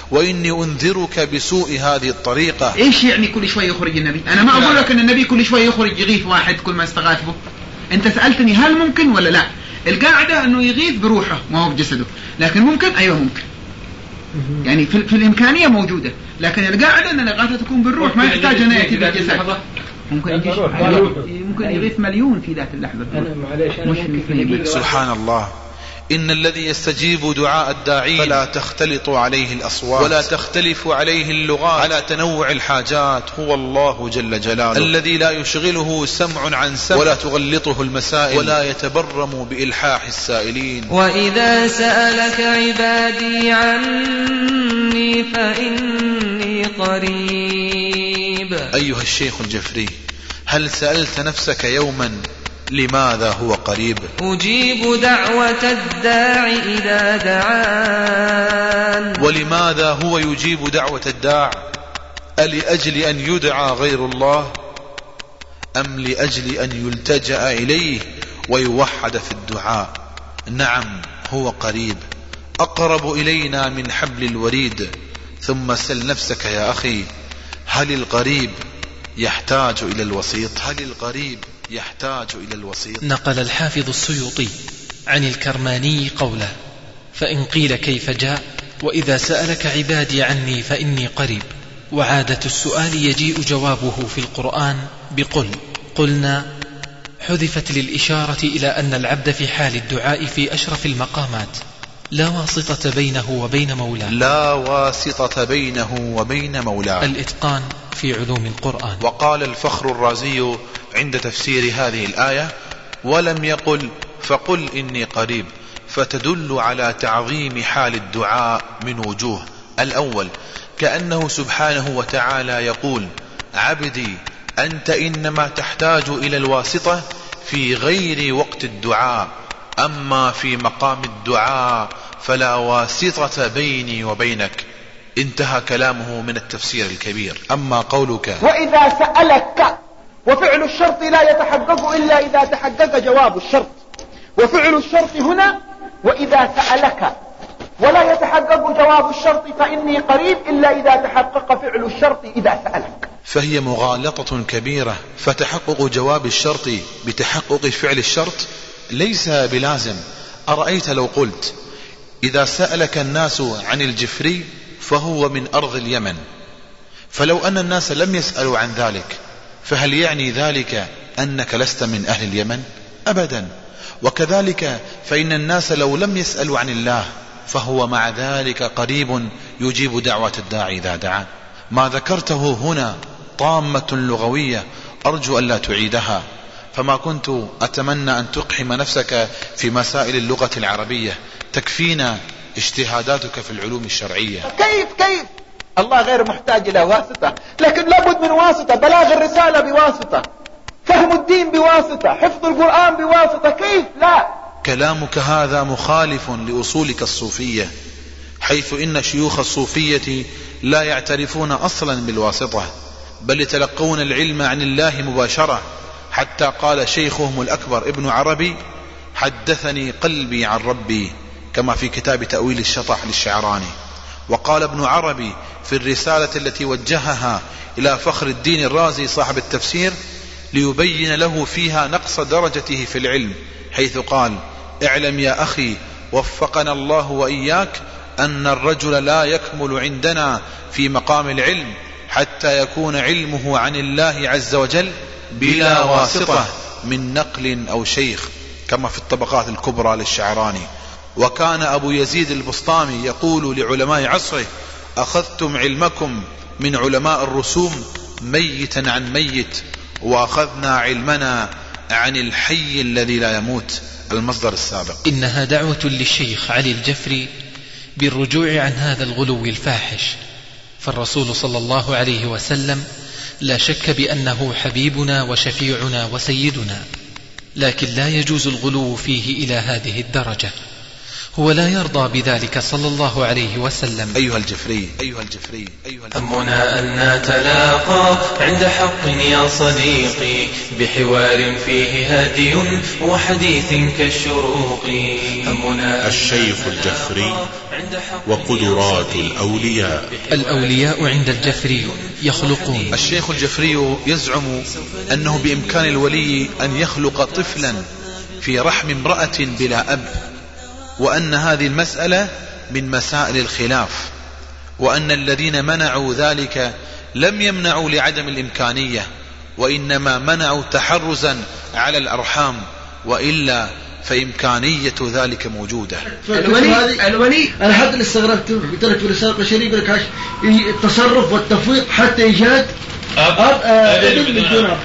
وإني أنذرك بسوء هذه الطريقة. إيش يعني كل شوي يخرج النبي؟ أنا ما أقول لك أن النبي كل شوي يخرج يغيث واحد كل ما استغاث به. أنت سألتني هل ممكن ولا لا؟ القاعدة أنه يغيث بروحه ما هو بجسده، لكن ممكن أيوه ممكن، يعني في, في الإمكانية موجودة، لكن القاعدة أن الإغاثة تكون بالروح، ما يحتاج أن يأتي بالجسد. ممكن ممكن يغيث مليون في ذات اللحظة. سبحان الله. إن الذي يستجيب دعاء الداعين فلا تختلط عليه الأصوات ولا تختلف عليه اللغات على تنوع الحاجات هو الله جل جلاله، الذي لا يشغله سمع عن سمع ولا تغلطه المسائل ولا يتبرم بإلحاح السائلين. وإذا سألك عبادي عني فإني قريب. أيها الشيخ الجفري، هل سألت نفسك يوما لماذا هو قريب؟ أجيب دعوة الداع إذا دعان. ولماذا هو يجيب دعوة الداع؟ ألأجل أن يدعى غير الله أم لأجل أن يلتجأ إليه ويوحد في الدعاء؟ نعم هو قريب، أقرب إلينا من حبل الوريد. ثم سل نفسك يا أخي، هل القريب يحتاج إلى الوسيط؟ هل القريب يحتاج إلى الوسيط؟ نقل الحافظ السيوطي عن الكرماني قوله: فإن قيل كيف جاء وإذا سألك عبادي عني فإني قريب، وعادة السؤال يجيء جوابه في القرآن بقل. قلنا حذفت للإشارة إلى أن العبد في حال الدعاء في أشرف المقامات، لا واسطة بينه وبين مولاه. لا واسطة بينه وبين مولاه. الإتقان في علوم القرآن. وقال الفخر الرازي عند تفسير هذه الآية: ولم يقل فقل إني قريب، فتدل على تعظيم حال الدعاء من وجوه. الأول، كأنه سبحانه وتعالى يقول: عبدي أنت إنما تحتاج إلى الواسطة في غير وقت الدعاء، أما في مقام الدعاء فلا واسطة بيني وبينك. انتهى كلامه من التفسير الكبير. أما قولك وإذا سألك، وفعل الشرط لا يتحقق إلا إذا تحقق جواب الشرط، وفعل الشرط هنا وإذا سألك، ولا يتحقق جواب الشرط فإني قريب إلا إذا تحقق فعل الشرط إذا سألك. فهي مغالطة كبيرة، فتحقق جواب الشرط بتحقق فعل الشرط ليس بلازم. أرأيت لو قلت إذا سألك الناس عن الجفري فهو من أرض اليمن، فلو أن الناس لم يسألوا عن ذلك فهل يعني ذلك أنك لست من أهل اليمن؟ أبدا. وكذلك فإن الناس لو لم يسألوا عن الله فهو مع ذلك قريب يجيب دعوة الداعي إذا دعان. ما ذكرته هنا طامة لغوية، أرجو أن لا تعيدها، فما كنت أتمنى أن تقحم نفسك في مسائل اللغة العربية، تكفينا اجتهاداتك في العلوم الشرعية. كيف كيف الله غير محتاج إلى واسطة، لكن لابد من واسطة. بلاغ الرسالة بواسطة، فهم الدين بواسطة، حفظ القرآن بواسطة، كيف لا؟ كلامك هذا مخالف لأصولك الصوفية، حيث إن شيوخ الصوفية لا يعترفون أصلا بالواسطة، بل يتلقون العلم عن الله مباشرة. حتى قال شيخهم الأكبر ابن عربي: حدثني قلبي عن ربي، كما في كتاب تأويل الشطح للشعراني. وقال ابن عربي في الرسالة التي وجهها إلى فخر الدين الرازي صاحب التفسير ليبين له فيها نقص درجته في العلم، حيث قال: اعلم يا أخي وفقنا الله وإياك أن الرجل لا يكمل عندنا في مقام العلم حتى يكون علمه عن الله عز وجل بلا واسطة من نقل أو شيخ، كما في الطبقات الكبرى للشعراني. وكان أبو يزيد البسطامي يقول لعلماء عصره: أخذتم علمكم من علماء الرسوم ميتا عن ميت، وأخذنا علمنا عن الحي الذي لا يموت. المصدر السابق. إنها دعوة للشيخ علي الجفري بالرجوع عن هذا الغلو الفاحش، فالرسول صلى الله عليه وسلم لا شك بأنه حبيبنا وشفيعنا وسيدنا، لكن لا يجوز الغلو فيه إلى هذه الدرجة. هو لا يرضى بذلك صلى الله عليه وسلم. أيها الجفري أيها الجفري أيها الجفري همنا أن نتلاقى عند حق يا صديقي، بحوار فيه هادي وحديث كالشروق. همنا الشيخ الجفري وقدرات الأولياء. الأولياء عند الجفري يخلقون. الشيخ الجفري يزعم أنه بإمكان الولي أن يخلق طفلا في رحم امرأة بلا أب، وأن هذه المسألة من مسائل الخلاف، وأن الذين منعوا ذلك لم يمنعوا لعدم الإمكانية، وإنما منعوا تحرزا على الأرحام، وإلا فإمكانية ذلك موجودة. الولي الولي أنا حتى اللي استغربت قلت لك في رسالة قشري يقول لك التصرف والتفويض حتى إيجاد أب ابن بدون أب،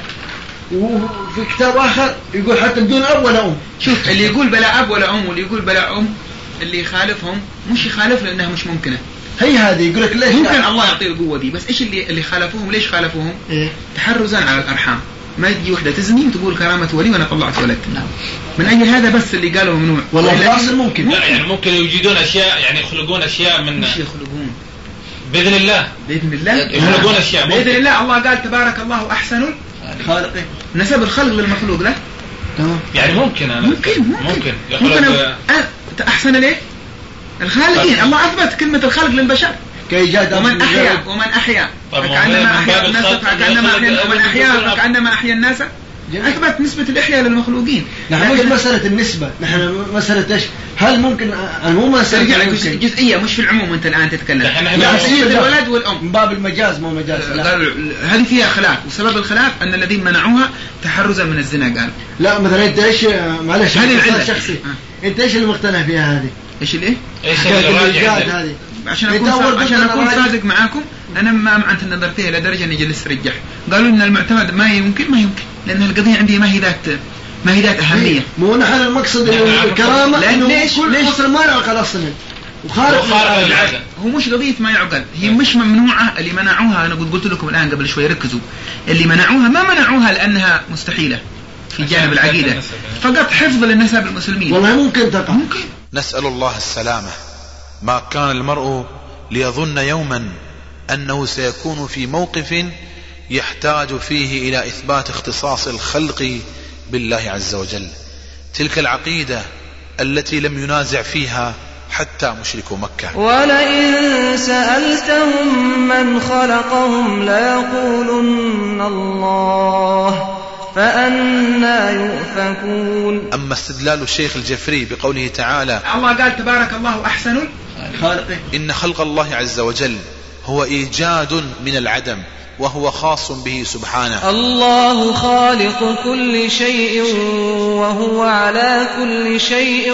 وفي كتاب آخر يقول حتى بدون أب ولا أم. شوف اللي يقول بلا أب ولا أم واللي يقول بلا أم اللي يخالفهم مش يخالف لأنها مش ممكنة. هي هذه يقول لك ليش ممكن الله يعطيه القوة دي، بس إيش اللي اللي خالفوهم ليش خالفوهم؟ إيه؟ تحرزا على الأرحام. ما تجي وحدة تزني وتقول كرامة ولي وأنا طلعت ولد. نعم. من أجل هذا بس اللي قالوا ممنوع. والله الأصل ممكن. ممكن. يعني ممكن يوجدون أشياء، يعني يخلقون أشياء من. مش يخلقون. بإذن الله. بإذن الله. يخلقون أشياء. بإذن الله. الله قال تبارك الله أحسن الخالقين. نسب الخلق للمخلوق له. تمام. يعني ممكن أنا. ممكن ممكن. ممكن. ممكن أحسن ليه؟ الخالقين. الله أثبت كلمة الخلق للبشر. كإيجاد ومن أحيا ومن أحيا فكأنما أحيا الناس فكأنما أحيا ومن أحيا فكأنما أحيا الناس. أثبت نسبة الإحياء للمخلوقين. نحن مش مسألة النسبة، نحن مسألة إيش؟ هل ممكن مو مسألة جزئية مش في العموم أنت الآن تتكلم. نسبة الولد والأم من باب المجاز مو مجاز. هذه فيها خلاف، وسبب الخلاف أن الذين منعوها تحرزا من الزنا. قال لا مثلا أنت إيش معلش هذه العلة شخصي آه. أنت إيش اللي مقتنع فيها هذه؟ إيش اللي؟ إيش اللي هذه؟ عشان أكون عشان أكون صادق معاكم، أنا ما معنت النظر فيها إلى درجة إني جلست رجح. قالوا إن المعتمد ما يمكن ما يمكن لأن القضية عندي ما هي ذات ما هي ذات أهمية. مو نحن المقصد الكرامة لأن ليش ليش كل ما يعقل أصلا وخارق العادة. هو مش قضية ما يعقل، هي مش ممنوعة. اللي منعوها أنا قلت لكم الآن قبل شوي ركزوا، اللي منعوها ما منعوها لأنها مستحيلة في جانب العقيدة، فقط حفظ للنسب المسلمين. والله ممكن تقع. ممكن. نسأل الله السلامة. ما كان المرء ليظن يوما أنه سيكون في موقف يحتاج فيه إلى إثبات اختصاص الخلق بالله عز وجل. تلك العقيدة التي لم ينازع فيها حتى مشركو مكة. ولئن سألتهم من خلقهم ليقولن الله فأنى يؤفكون. أما استدلال الشيخ الجفري بقوله تعالى الله قال تبارك الله أحسن الخالقين، إن خلق الله عز وجل هو إيجاد من العدم وهو خاص به سبحانه. الله خالق كل شيء وهو على كل شيء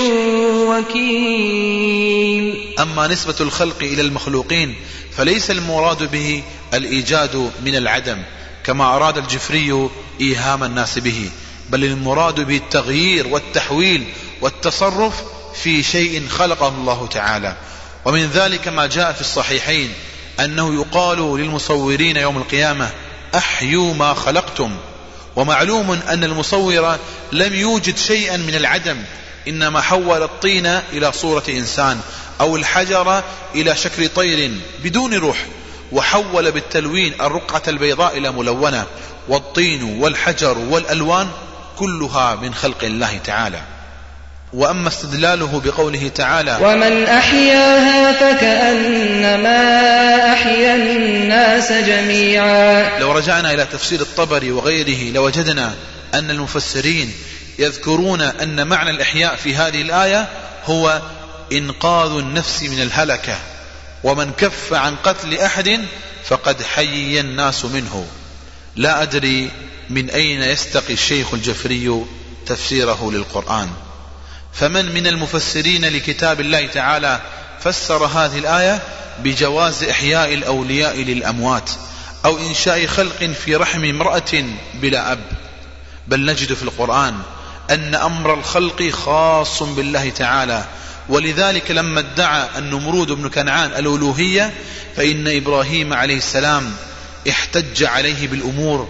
وكيل. أما نسبة الخلق إلى المخلوقين فليس المراد به الإيجاد من العدم كما أراد الجفري إيهام الناس به، بل المراد به التغيير والتحويل والتصرف في شيء خلقه الله تعالى. ومن ذلك ما جاء في الصحيحين أنه يقال للمصورين يوم القيامة أحيوا ما خلقتم. ومعلوم أن المصور لم يوجد شيئا من العدم، إنما حول الطين إلى صورة إنسان أو الحجر إلى شكل طير بدون روح، وحول بالتلوين الرقعة البيضاء إلى ملونة، والطين والحجر والألوان كلها من خلق الله تعالى. وأما استدلاله بقوله تعالى ومن أحياها فكأنما أحيا الناس جميعا، لو رجعنا إلى تفسير الطبري وغيره لوجدنا أن المفسرين يذكرون أن معنى الإحياء في هذه الآية هو إنقاذ النفس من الهلكة، ومن كف عن قتل أحد فقد حيي الناس منه. لا أدري من أين يستقي الشيخ الجفري تفسيره للقرآن، فمن من المفسرين لكتاب الله تعالى فسر هذه الآية بجواز إحياء الأولياء للأموات أو إنشاء خلق في رحم امرأة بلا أب، بل نجد في القرآن أن أمر الخلق خاص بالله تعالى. ولذلك لما ادعى النمرود بن كنعان الألوهية فإن إبراهيم عليه السلام احتج عليه بالأمور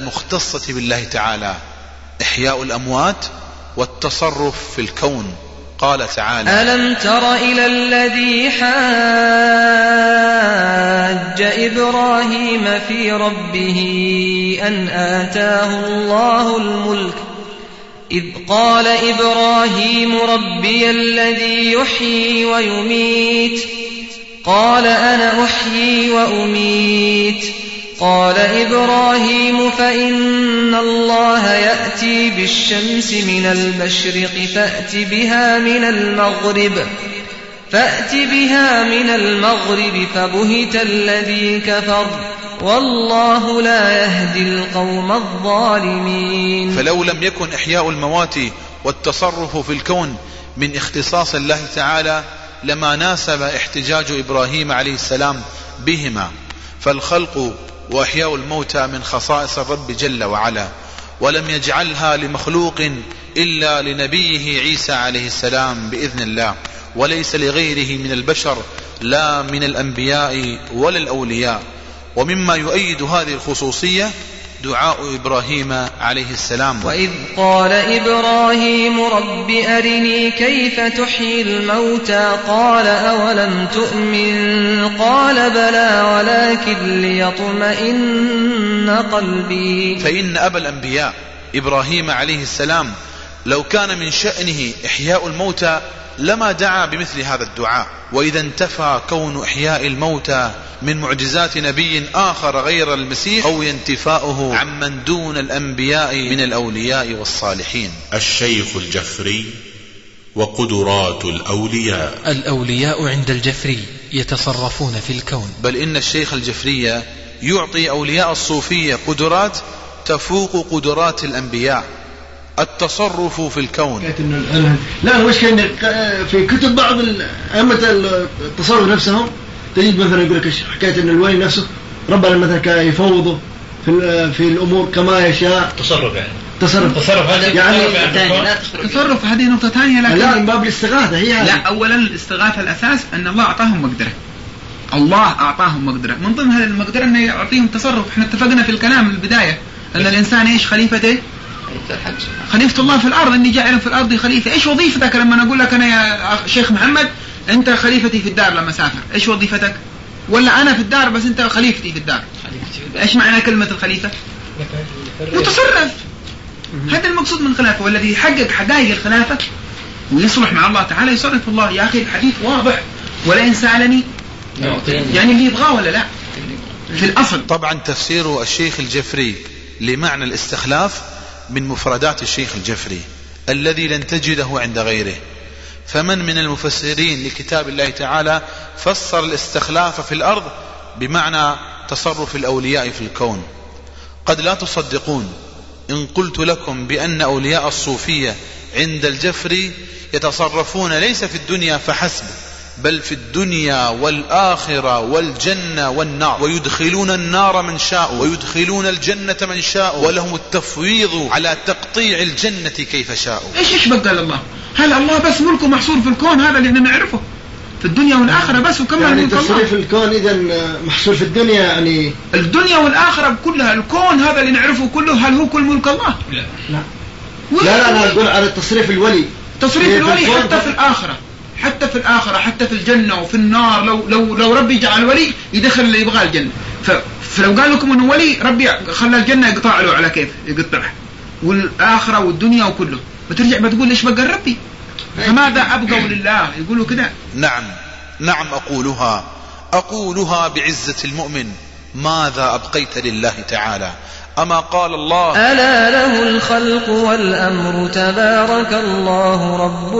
المختصة بالله تعالى، إحياء الأموات والتصرف في الكون قال تعالى: ألم تر إلى الذي حاج إبراهيم في ربه أن آتاه الله الملك إذ قال إبراهيم ربي الذي يحيي ويميت قال أنا أحيي وأميت قال إبراهيم فإن الله يأتي بالشمس من المشرق فأت بها من المغرب فأت بها من المغرب فبهت الذي كفر والله لا يهدي القوم الظالمين. فلو لم يكن إحياء الموات والتصرف في الكون من اختصاص الله تعالى لما ناسب احتجاج إبراهيم عليه السلام بهما، فالخلق وإحياء الموتى من خصائص الرب جل وعلا، ولم يجعلها لمخلوق إلا لنبيه عيسى عليه السلام بإذن الله، وليس لغيره من البشر لا من الأنبياء ولا الأولياء. ومما يؤيد هذه الخصوصية دعاء إبراهيم عليه السلام: وإذ قال إبراهيم رب أرني كيف تحيي الموتى قال أولم تؤمن قال بلى ولكن ليطمئن قلبي. فإن أبا الأنبياء إبراهيم عليه السلام لو كان من شأنه إحياء الموتى لما دعا بمثل هذا الدعاء. وإذا انتفى كون إحياء الموتى من معجزات نبي آخر غير المسيح أو انتفاؤه عمن دون الأنبياء من الأولياء والصالحين. الشيخ الجفري وقدرات الأولياء. الأولياء عند الجفري يتصرفون في الكون، بل إن الشيخ الجفري يعطي أولياء الصوفية قدرات تفوق قدرات الأنبياء، التصرف في الكون. لا مش كان في كتب بعض أئمة التصرف نفسهم تجد مثلا يقول لك حكاية أن الولي نفسه ربنا مثلا كان يفوضه في في الأمور كما يشاء. تصرف يعني تصرف تصرف هذا يعني تصرف هذه نقطة ثانية. لكن لا من باب الاستغاثة هي لا، أولا الاستغاثة الأساس أن الله أعطاهم مقدرة، الله أعطاهم مقدرة، من ضمن هذه المقدرة أن يعطيهم تصرف. احنا اتفقنا في الكلام البداية أن الإنسان إيش خليفته؟ خليفة الله في الأرض، إني جاعل في الأرض خليفة. إيش وظيفتك لما نقول لك أنا يا شيخ محمد أنت خليفتي في الدار لما سافر؟ إيش وظيفتك؟ ولا أنا في الدار بس أنت خليفتي في الدار؟ إيش معنى كلمة الخليفة؟ متصرف. هذا المقصود من الخلافة، والذي يحقق حقائق الخلافة ويصلح مع الله تعالى يصرف الله. يا أخي الحديث واضح، ولا إن سألني يعني اللي يبغاه ولا لا في الأصل. طبعا تفسير الشيخ الجفري لمعنى الاستخلاف من مفردات الشيخ الجفري الذي لن تجده عند غيره. فمن من المفسرين لكتاب الله تعالى فسر الاستخلاف في الأرض بمعنى تصرف الأولياء في الكون. قد لا تصدقون إن قلت لكم بأن أولياء الصوفية عند الجفري يتصرفون ليس في الدنيا فحسب، بل في الدنيا والآخرة والجنة والنار، ويدخلون النار من شاء ويدخلون الجنة من شاء، ولهم التفويض على تقطيع الجنة كيف شاءوا. إيش إيش بقى الله؟ هل الله بس ملكه محصور في الكون هذا اللي نعرفه في الدنيا والآخرة بس وكمل يعني ملك الله؟ تصريف الكون إذا محصور في الدنيا، يعني الدنيا والآخرة كلها، الكون هذا اللي نعرفه كله هل هو كل ملك الله؟ لا لا لا, لا أقول على التصريف الولي. تصريف الولي حتى في الآخرة، حتى في الآخرة، حتى في الجنة وفي النار. لو لو لو ربي جعل ولي يدخل اللي يبغاه الجنة، فلو قال لكم إنه ولي ربي خلى الجنة يقطع له على كيف يقطعها، والآخرة والدنيا وكله، بترجع بتقول ليش بقى ربي؟ فماذا أبقوا لله؟ يقولوا كده. نعم نعم أقولها أقولها بعزة المؤمن، ماذا أبقيت لله تعالى؟ أما قال الله: ألا له الخلق والأمر تبارك الله رب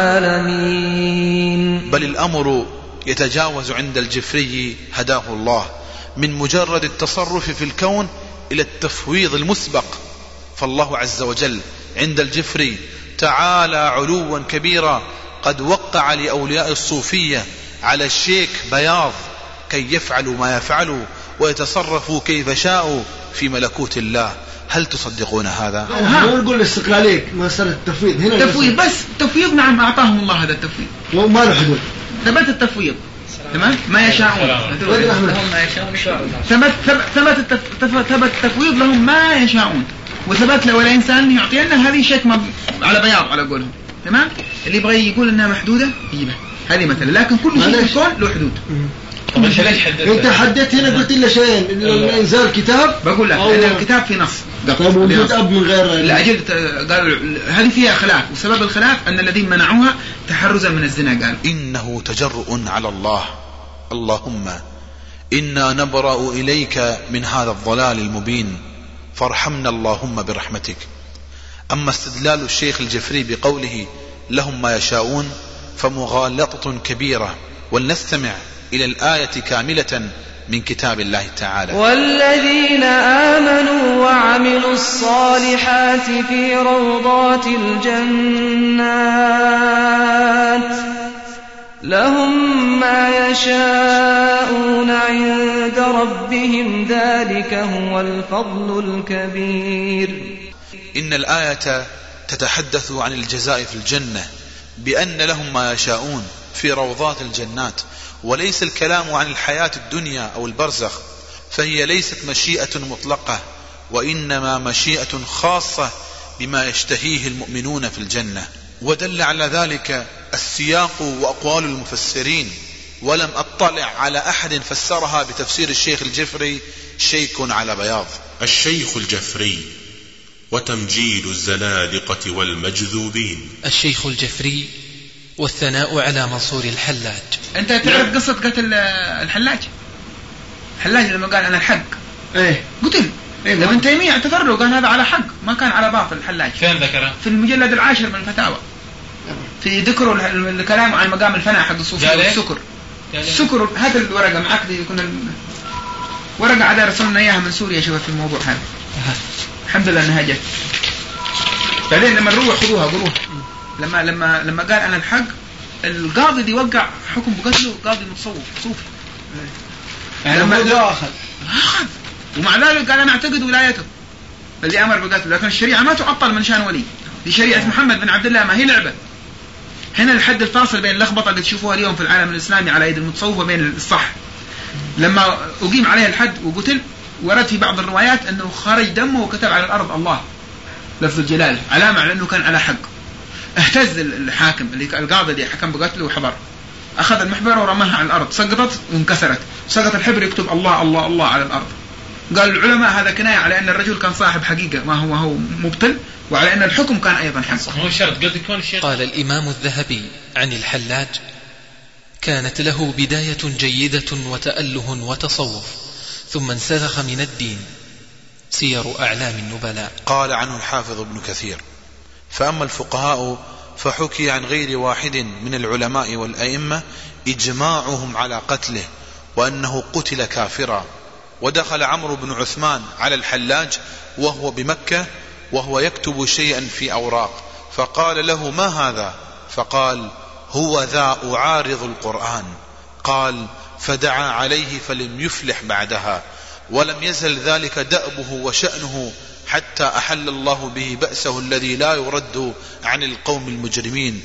العالمين. بل الأمر يتجاوز عند الجفري هداه الله من مجرد التصرف في الكون إلى التفويض المسبق. فالله عز وجل عند الجفري تعالى علوا كبيرا قد وقع لأولياء الصوفية على الشيك بياض كي يفعلوا ما يفعلوا ويتصرفوا كيف شاءوا في ملكوت الله. هل تصدقون هذا؟ هو نقول الاستقلالية مسألة التفويض هنا تفويض بس تفويض. نعم أعطاهم الله هذا التفويض وما له حدود. ثبت التفويض تمام ما يشاءون. ثبت ثبت ثبت التفويض لهم ما يشاءون، وثبت لو الإنسان يعطينا هذه شيك على بياض على قولهم. تمام. اللي يبغى يقول انها محدودة يجيبها هذه مثلا، لكن كل شيء في الكون له حدود. طب انت ليش حددت؟ انت حددت هنا قلت لي شيئين، انزال كتاب. بقول لك ان الكتاب في نص. طيب وجود اب من غير لا اجل، قالوا هذه فيها خلاف، وسبب الخلاف ان الذين منعوها تحرزا من الزنا. قال انه تجرؤ على الله، اللهم انا نبرأ اليك من هذا الضلال المبين فارحمنا اللهم برحمتك. اما استدلال الشيخ الجفري بقوله لهم ما يشاءون فمغالطة كبيرة، ولنستمع إلى الآية كاملة من كتاب الله تعالى. والذين آمنوا وعملوا الصالحات في روضات الجنات لهم ما يشاءون عند ربهم ذلك هو الفضل الكبير. إن الآية تتحدث عن الجزاء في الجنة بأن لهم ما يشاءون في روضات الجنات، وليس الكلام عن الحياة الدنيا أو البرزخ، فهي ليست مشيئة مطلقة، وإنما مشيئة خاصة بما يشتهيه المؤمنون في الجنة. ودل على ذلك السياق وأقوال المفسرين، ولم أطلع على أحد فسرها بتفسير الشيخ الجفري شيك على بياض. الشيخ الجفري وتمجيد الزنادقة والمجذوبين. الشيخ الجفري والثناء على منصور الحلاج. أنت تعرف قصة قتل الحلاج؟ الحلاج لما قال أنا الحق إيه قتل. إيه ابن تيمية اعتذر له قال هذا على حق، ما كان على باطل. الحلاج فين ذكره؟ في المجلد العاشر من الفتاوى، في ذكره الكلام عن مقام الفناء حق الصوفية والسكر. السكر هذا الورقة معك دي، كنا ورقة عاد رسلنا إياها من سوريا. شوف في الموضوع هذا الحمد لله انها جت. بعدين لما نروح خذوها قروها. لما لما لما قال انا الحق، القاضي دي وقع حكم بقتله، قاضي متصوف صوفي. يعني لما جاء اخذ اخذ ومع ذلك قال انا اعتقد ولايته اللي امر بقتله، لكن الشريعه ما تعطل من شان ولي. دي شريعه محمد بن عبد الله، ما هي لعبه. هنا الحد الفاصل بين اللخبطه اللي تشوفوها اليوم في العالم الاسلامي على يد المتصوف وبين الصح. لما اقيم عليه الحد وقتل، ورد في بعض الروايات أنه خرج دمه وكتب على الأرض الله لفظ الجلال، علامة على أنه كان على حق. اهتز الحاكم اللي القاضي اللي حكم بقتله وحضر، أخذ المحبرة ورماها على الأرض، سقطت وانكسرت، سقط الحبر يكتب الله الله الله على الأرض. قال العلماء هذا كناية على أن الرجل كان صاحب حقيقة، ما هو هو مبطل، وعلى أن الحكم كان أيضا حق. قال الإمام الذهبي عن الحلاج كانت له بداية جيدة وتأله وتصوف، ثم انسلخ من الدين. سير أعلام النبلاء. قال عنه الحافظ ابن كثير: فأما الفقهاء فحكي عن غير واحد من العلماء والأئمة إجماعهم على قتله، وأنه قتل كافرا. ودخل عمرو بن عثمان على الحلاج وهو بمكة وهو يكتب شيئا في أوراق، فقال له: ما هذا؟ فقال: هو ذا أعارض القرآن. قال: فدعا عليه فلم يفلح بعدها، ولم يزل ذلك دأبه وشأنه حتى أحل الله به بأسه الذي لا يرد عن القوم المجرمين،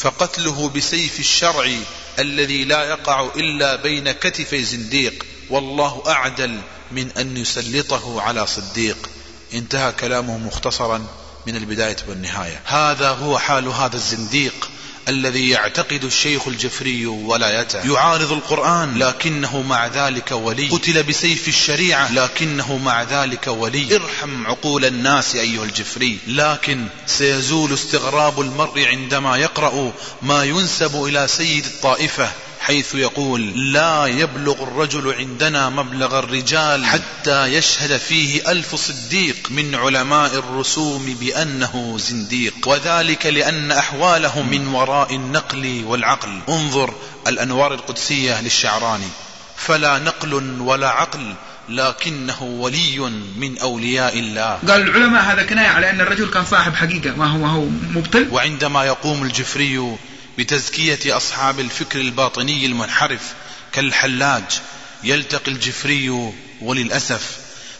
فقتله بسيف الشرع الذي لا يقع إلا بين كتفي زنديق، والله أعدل من أن يسلطه على صديق. انتهى كلامه مختصرا من البداية والنهاية. هذا هو حال هذا الزنديق الذي يعتقد الشيخ الجفري ولايته، يعارض القرآن لكنه مع ذلك ولي، قتل بسيف الشريعة لكنه مع ذلك ولي. ارحم عقول الناس أيها الجفري. لكن سيزول استغراب المرء عندما يقرأ ما ينسب إلى سيد الطائفة، حيث يقول: لا يبلغ الرجل عندنا مبلغ الرجال حتى يشهد فيه ألف صديق من علماء الرسوم بأنه زنديق، وذلك لأن أحوالهم من وراء النقل والعقل. انظر الأنوار القدسية للشعراني: فلا نقل ولا عقل لكنه ولي من أولياء الله. قال العلماء هذا كناية على أن الرجل كان صاحب حقيقة، ما هو هو مبطل. وعندما يقوم الجفري بتزكية أصحاب الفكر الباطني المنحرف كالحلاج، يلتقي الجفري وللأسف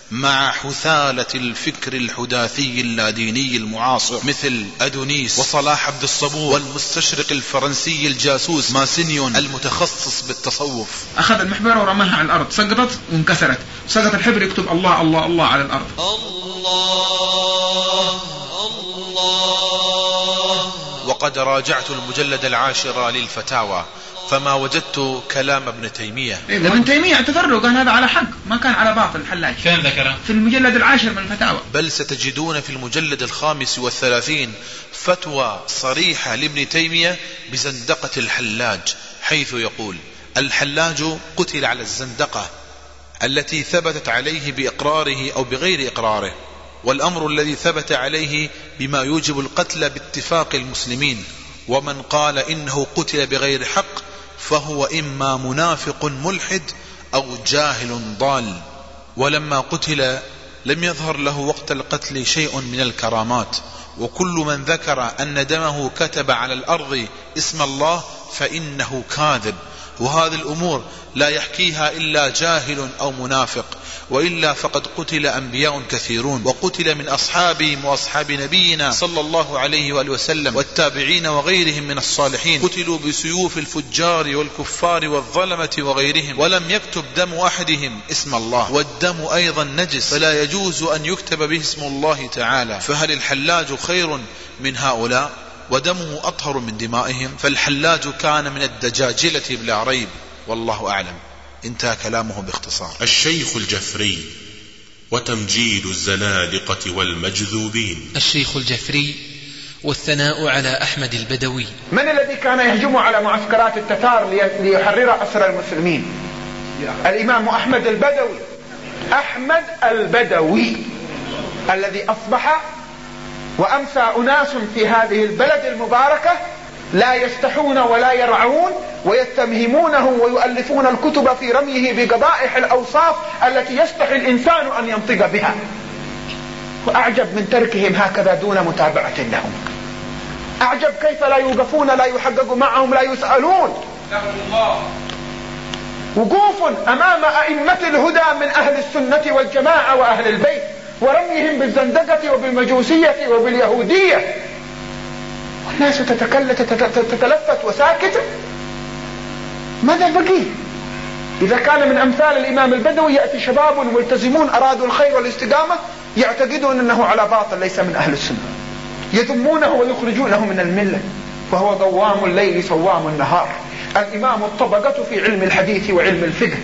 مع حثالة الفكر الحداثي اللاديني المعاصر مثل أدونيس وصلاح عبد الصبور والمستشرق الفرنسي الجاسوس ماسينيون المتخصص بالتصوف. أخذ المحبرة ورماها على الأرض، سقطت وانكسرت، سقط الحبر يكتب الله الله الله على الأرض. الله الله. وقد راجعت المجلد العاشر للفتاوى فما وجدت كلام ابن تيمية. ابن تيمية اعتذر له قال هذا على حق ما كان على باطل الحلاج. فين ذكره؟ في المجلد العاشر من الفتاوى. بل ستجدون في المجلد الخامس والثلاثين فتوى صريحة لابن تيمية بزندقة الحلاج، حيث يقول: الحلاج قتل على الزندقة التي ثبتت عليه بإقراره أو بغير إقراره، والأمر الذي ثبت عليه بما يوجب القتل باتفاق المسلمين، ومن قال إنه قتل بغير حق فهو إما منافق ملحد أو جاهل ضال. ولما قتل لم يظهر له وقت القتل شيء من الكرامات، وكل من ذكر أن دمه كتب على الأرض اسم الله فإنه كاذب، وهذه الأمور لا يحكيها إلا جاهل أو منافق، وإلا فقد قتل أنبياء كثيرون، وقتل من أصحابهم وأصحاب نبينا صلى الله عليه وآله وسلم والتابعين وغيرهم من الصالحين، قتلوا بسيوف الفجار والكفار والظلمة وغيرهم، ولم يكتب دم أحدهم اسم الله، والدم أيضا نجس فلا يجوز أن يكتب به اسم الله تعالى، فهل الحلاج خير من هؤلاء ودمه أطهر من دمائهم؟ فالحلاج كان من الدجاجلة بلا ريب، والله أعلم. انتهى كلامه باختصار. الشيخ الجفري وتمجيد الزنادقة والمجذوبين. الشيخ الجفري والثناء على أحمد البدوي. من الذي كان يهجم على معسكرات التتار ليحرر أسر المسلمين؟ الإمام أحمد البدوي. أحمد البدوي الذي أصبح وأمسى أناس في هذه البلد المباركة لا يستحون ولا يرعون ويتمهمونه ويؤلفون الكتب في رميه بقبائح الأوصاف التي يستحي الإنسان أن ينطق بها، وأعجب من تركهم هكذا دون متابعة لهم. أعجب كيف لا يوقفون، لا يحقق معهم، لا يسألون. وقوف أمام أئمة الهدى من أهل السنة والجماعة وأهل البيت ورميهم بالزندقة وبالمجوسية وباليهودية، والناس تتلفت وساكتة. ماذا بقي؟ إذا كان من أمثال الإمام البدوي يأتي شباب ملتزمون أرادوا الخير والاستقامة يعتقدون أنه على باطل ليس من أهل السنة، يذمونه ويخرجونه من الملة، وهو ضوام الليل صوام النهار، الإمام الطبقة في علم الحديث وعلم الفقه،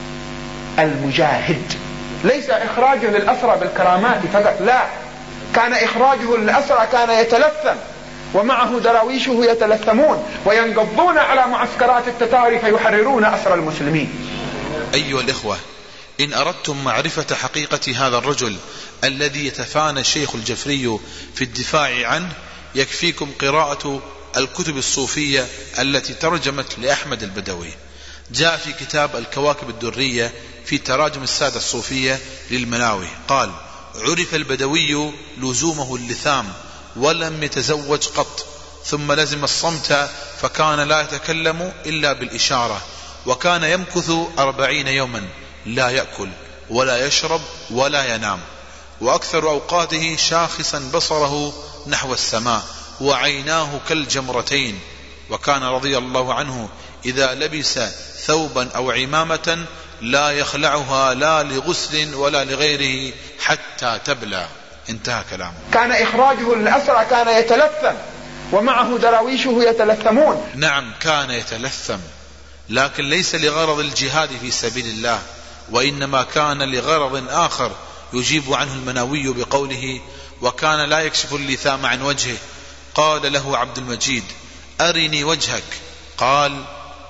المجاهد. ليس إخراجه للأسرى بالكرامات فقط، لا، كان إخراجه للأسرى كان يتلثم، ومعه دراويشه يتلثمون وينقضون على معسكرات التتار فيحررون أسر المسلمين. أيها الإخوة، إن أردتم معرفة حقيقة هذا الرجل الذي يتفانى الشيخ الجفري في الدفاع عنه يكفيكم قراءة الكتب الصوفية التي ترجمت لأحمد البدوي. جاء في كتاب الكواكب الدرية في تراجم السادة الصوفية للمناوي قال: عرف البدوي لزومه اللثام ولم يتزوج قط، ثم لزم الصمت فكان لا يتكلم إلا بالإشارة، وكان يمكث أربعين يوما لا يأكل ولا يشرب ولا ينام، وأكثر أوقاته شاخصا بصره نحو السماء وعيناه كالجمرتين، وكان رضي الله عنه إذا لبس ثوبا أو عمامة لا يخلعها لا لغسل ولا لغيره حتى تبلى. انتهى كلامه. كان إخراجه للأسرى كان يتلثم، ومعه دراويشه يتلثمون. نعم كان يتلثم، لكن ليس لغرض الجهاد في سبيل الله، وإنما كان لغرض آخر يجيب عنه المناوي بقوله: وكان لا يكشف اللثام عن وجهه. قال له عبد المجيد: أرني وجهك. قال: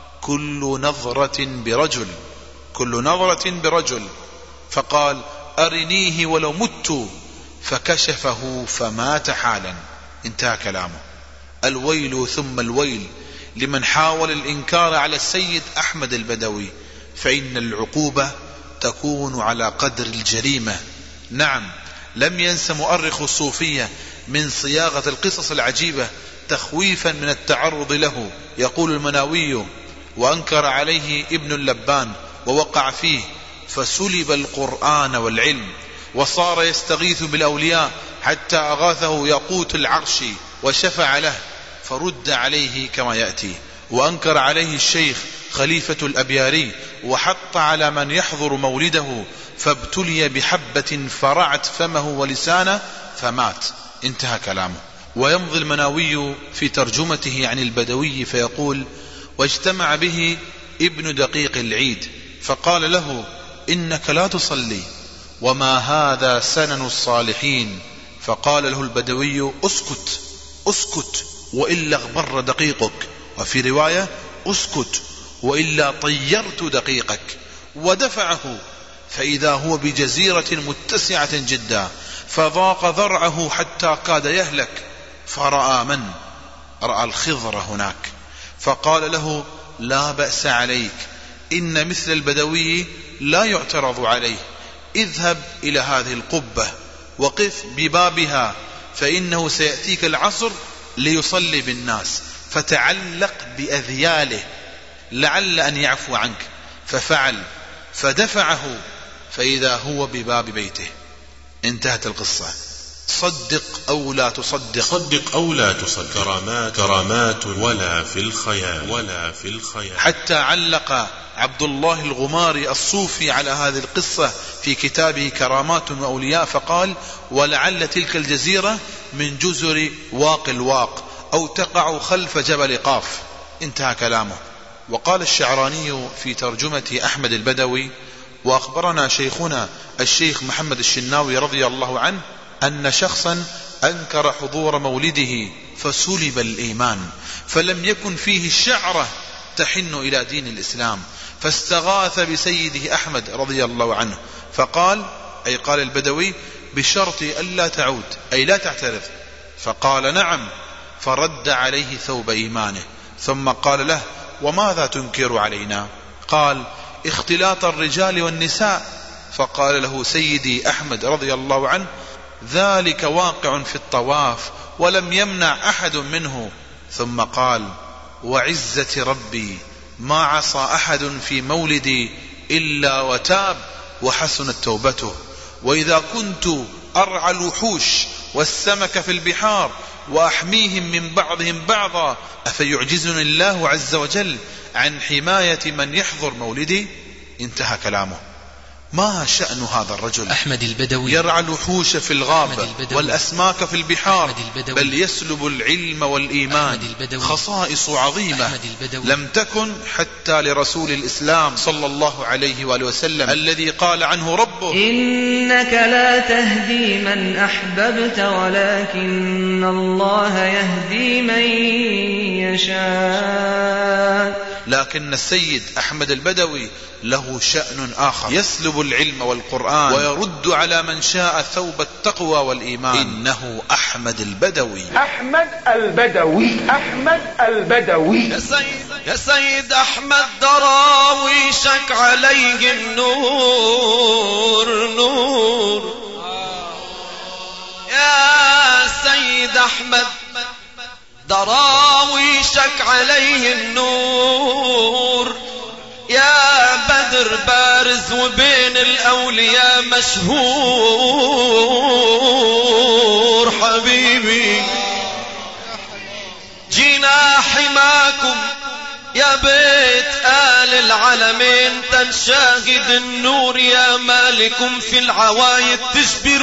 كل نظرة برجل، كل نظرة برجل. فقال: أرنيه ولو مت، فكشفه فمات حالا. انتهى كلامه. الويل ثم الويل لمن حاول الإنكار على السيد أحمد البدوي، فإن العقوبة تكون على قدر الجريمة. نعم، لم ينس مؤرخ الصوفية من صياغة القصص العجيبة تخويفا من التعرض له. يقول المناوي: وأنكر عليه ابن اللبان ووقع فيه، فسلب القرآن والعلم، وصار يستغيث بالأولياء حتى أغاثه ياقوت العرش وشفع له، فرد عليه كما يأتي. وأنكر عليه الشيخ خليفة الأبياري وحط على من يحضر مولده، فابتلي بحبة فرعت فمه ولسانه فمات. انتهى كلامه. ويمضي المناوي في ترجمته عن البدوي فيقول: واجتمع به ابن دقيق العيد فقال له: إنك لا تصلي، وما هذا سنن الصالحين. فقال له البدوي: اسكت اسكت وإلا اغبر دقيقك، وفي رواية: اسكت وإلا طيرت دقيقك. ودفعه، فإذا هو بجزيرة متسعة جدا، فضاق ذرعه حتى كاد يهلك، فرأى من؟ رأى الخضر هناك، فقال له: لا بأس عليك، إن مثل البدوي لا يعترض عليه، اذهب إلى هذه القبة وقف ببابها، فإنه سيأتيك العصر ليصلي بالناس، فتعلق بأذياله لعل أن يعفو عنك. ففعل، فدفعه، فإذا هو بباب بيته. انتهت القصة. صدق أو لا تصدق، صدق أو لا تصدق، كرامات كرامات ولا في الخيال ولا في الخيال. حتى علق عبد الله الغماري الصوفي على هذه القصة في كتابه كرامات وأولياء فقال: ولعل تلك الجزيرة من جزر واق الواق، أو تقع خلف جبل قاف. انتهى كلامه. وقال الشعراني في ترجمة أحمد البدوي: وأخبرنا شيخنا الشيخ محمد الشناوي رضي الله عنه أن شخصا أنكر حضور مولده فسلب الإيمان، فلم يكن فيه شعرة تحن إلى دين الإسلام، فاستغاث بسيده أحمد رضي الله عنه فقال، أي قال البدوي: بشرط ألا تعود، أي لا تعترض. فقال: نعم. فرد عليه ثوب إيمانه، ثم قال له: وماذا تنكر علينا؟ قال: اختلاط الرجال والنساء. فقال له سيدي أحمد رضي الله عنه: ذلك واقع في الطواف ولم يمنع أحد منه. ثم قال: وعزة ربي ما عصى أحد في مولدي إلا وتاب وحسنت توبته. وإذا كنت أرعى الوحوش والسمك في البحار وأحميهم من بعضهم بعضا، أفيعجزني الله عز وجل عن حماية من يحضر مولدي؟ انتهى كلامه. ما شأن هذا الرجل؟ أحمد البدوي يرعى الوحوش في الغابة والأسماك في البحار، بل يسلب العلم والإيمان، خصائص عظيمة لم تكن حتى لرسول الإسلام صلى الله عليه وآله وسلم الذي قال عنه ربه: إنك لا تهدي من أحببت ولكن الله يهدي من يشاء. لكن السيد أحمد البدوي له شأن آخر، يسلب العلم والقرآن ويرد على من شاء ثوب التقوى والإيمان. إنه أحمد البدوي. أحمد البدوي أحمد البدوي يا سيد, يا سيد أحمد دراويشك عليه النور نور. يا سيد أحمد دراويشك عليه النور، يا بدر بارز وبين الأولياء مشهور. حبيبي جينا حماكم يا بيت آل العالمين، تنشاهد النور يا مالكم في العوايد تجبر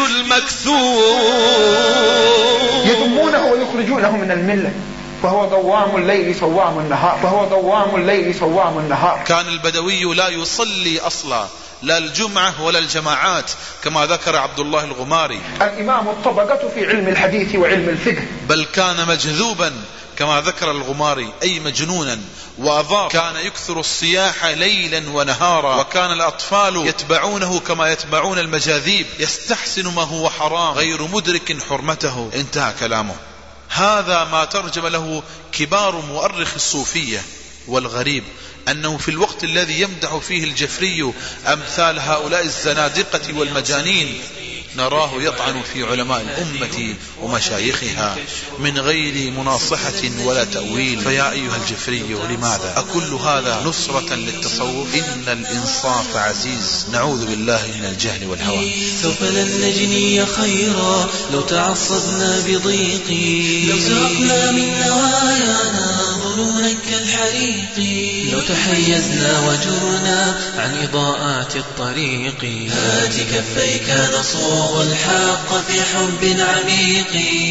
المكسور. يضمونه ويخرجونه من الملة، فهو ضوام الليل صوام النهار، فهو ضوام الليل صوام النهار. كان البدوي لا يصلي أصلا، لا الجمعة ولا الجماعات كما ذكر عبد الله الغماري. الإمام الطبقة في علم الحديث وعلم الفقه، بل كان مجذوبا كما ذكر الغماري، أي مجنونا وأضاف. كان يكثر الصياح ليلا ونهارا، وكان الأطفال يتبعونه كما يتبعون المجاذيب، يستحسن ما هو حرام غير مدرك حرمته. انتهى كلامه. هذا ما ترجم له كبار مؤرخ الصوفية. والغريب أنه في الوقت الذي يمدح فيه الجفري أمثال هؤلاء الزنادقة والمجانين نراه يطعن في علماء الأمة ومشايخها من غير مناصحة ولا تأويل. فيا أيها الجفري لماذا؟ أكل هذا نصرة للتصوف؟ إن الإنصاف عزيز. نعوذ بالله من الجهل والهوى. سوف لن نجني خيرا لو تعصبنا بضيق، لو سرقنا من نوايانا نورا كالحريق لو تحيزنا وجرنا عن إضاءات الطريق هات كفيك نصوغ الحق في حب عميق.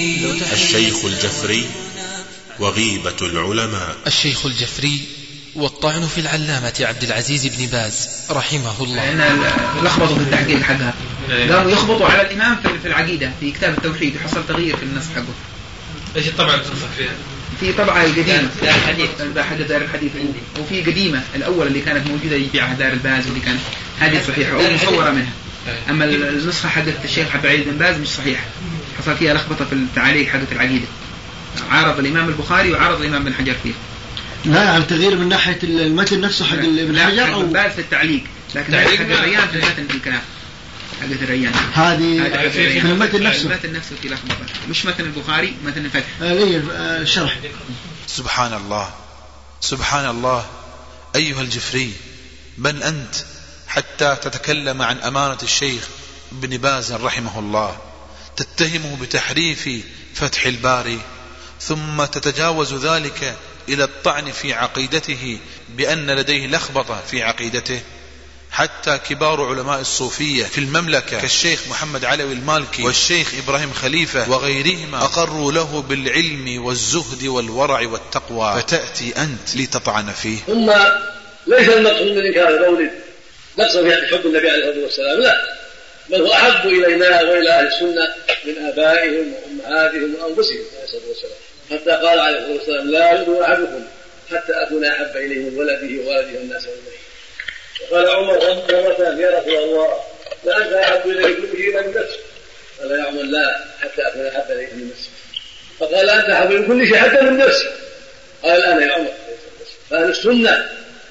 الشيخ الجفري وغيبة العلماء. الشيخ الجفري والطعن في العلامة عبد العزيز بن باز رحمه الله. لأن لخبطوا في التحقيق حقها، قاموا يخبطوا على الإمام في العقيدة في كتاب التوحيد وحصل تغيير في النص حقه. ايش الطبعة اللي تنصح فيها؟ في طبعة قديمة دار الحديث، حق دار الحديث، وفي قديمة الأول اللي كانت موجودة يبيعها دار الباز اللي كانت هذه صحيحة أو مصورة منها. أما النسخة حقت الشيخ عبد العزيز بن باز مش صحيحة، حصل فيها لخبطة في التعليق حقت العقيدة، عارض الإمام البخاري وعارض الإمام بن حجر فيه. لا عن تغيير من ناحية المتن نفسه حق ابن حجر أو باز في التعليق، لكن حق الريان في المتن في الكلام حقت الريان هذه في المتن نفسه. المتن نفسه في لخبطة، مش متن البخاري، متن الفتح. ايه الشرح. سبحان الله سبحان الله. أيها الجفري، من أنت حتى تتكلم عن أمانة الشيخ ابن باز رحمه الله، تتهمه بتحريف فتح الباري، ثم تتجاوز ذلك إلى الطعن في عقيدته بأن لديه لخبطة في عقيدته؟ حتى كبار علماء الصوفية في المملكة كالشيخ محمد علوي المالكي والشيخ إبراهيم خليفة وغيرهما أقروا له بالعلم والزهد والورع والتقوى، فتأتي أنت لتطعن فيه. ثم ليس المقصود من إنكار المولد نقص في حب النبي عليه الصلاة والسلام، لا، بل هو أحب إلينا وإلى أهل السنة من آبائهم وأمهاتهم وأنفسهم عليه الصلاة والسلام، حتى قال عليه الصلاة والسلام: لا يؤمن أحدكم حتى أكون أحب إليه من ولده ووالده والناس أجمعين. وقال عمر مرة: يا رسول الله، لا أنت أحب إليه كل شيء من نفسه. قال يا عمر: لا، حتى أكون أحب إليه من نفسه. فقال: أنت أحب من كل شيء حتى من نفسه. قال: الآن يا عمر. فأهل السنة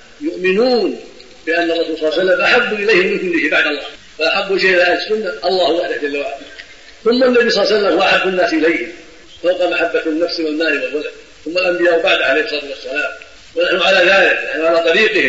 يؤمنون بأن الرسول صلى الله عليه وسلم أحب إليهم من كل شيء بعد الله، فأحب شيء لأهل السنة الله وحده جل وعلا، ثم النبي صلى الله عليه وسلم هو أحب الناس إليهم فوق محبة النفس والمال والولد، ثم الأنبياء بعد عليه الصلاة والسلام، ونحن على ذلك، نحن على طريقهم.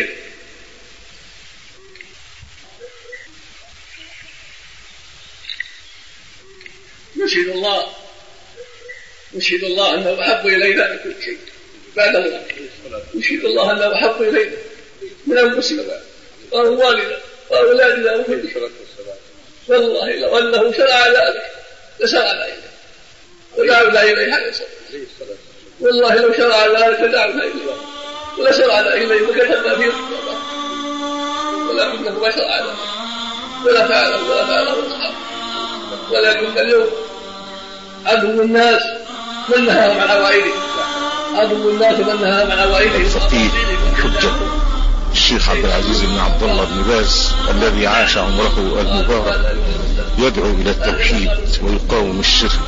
نشهد الله نشهد الله أنه أحب إلينا من كل شيء بعد الله، نشهد الله أنه أحب إلينا من أنفسنا وأموالنا وأولادنا وكل شيء. والله لو أنه شرع ذلك لشرعنا إليه ودعونا إليه عليه الصلاة والسلام. والله لو شرع ذلك لدعونا إليه ولشرعنا إليه وكتبنا فيه الصلاة، ولكنه ما شرع ذلك ولا فعله ولا فعله أصحابه. ولكن اليوم عدو الناس من نهاهم عن عوائده، عدو الناس من نهاهم عن عوائده. الفقيه الحجة الشيخ عبد العزيز بن عبد الله بن باز الذي عاش عمره المبارك يدعو إلى التوحيد ويقاوم الشرك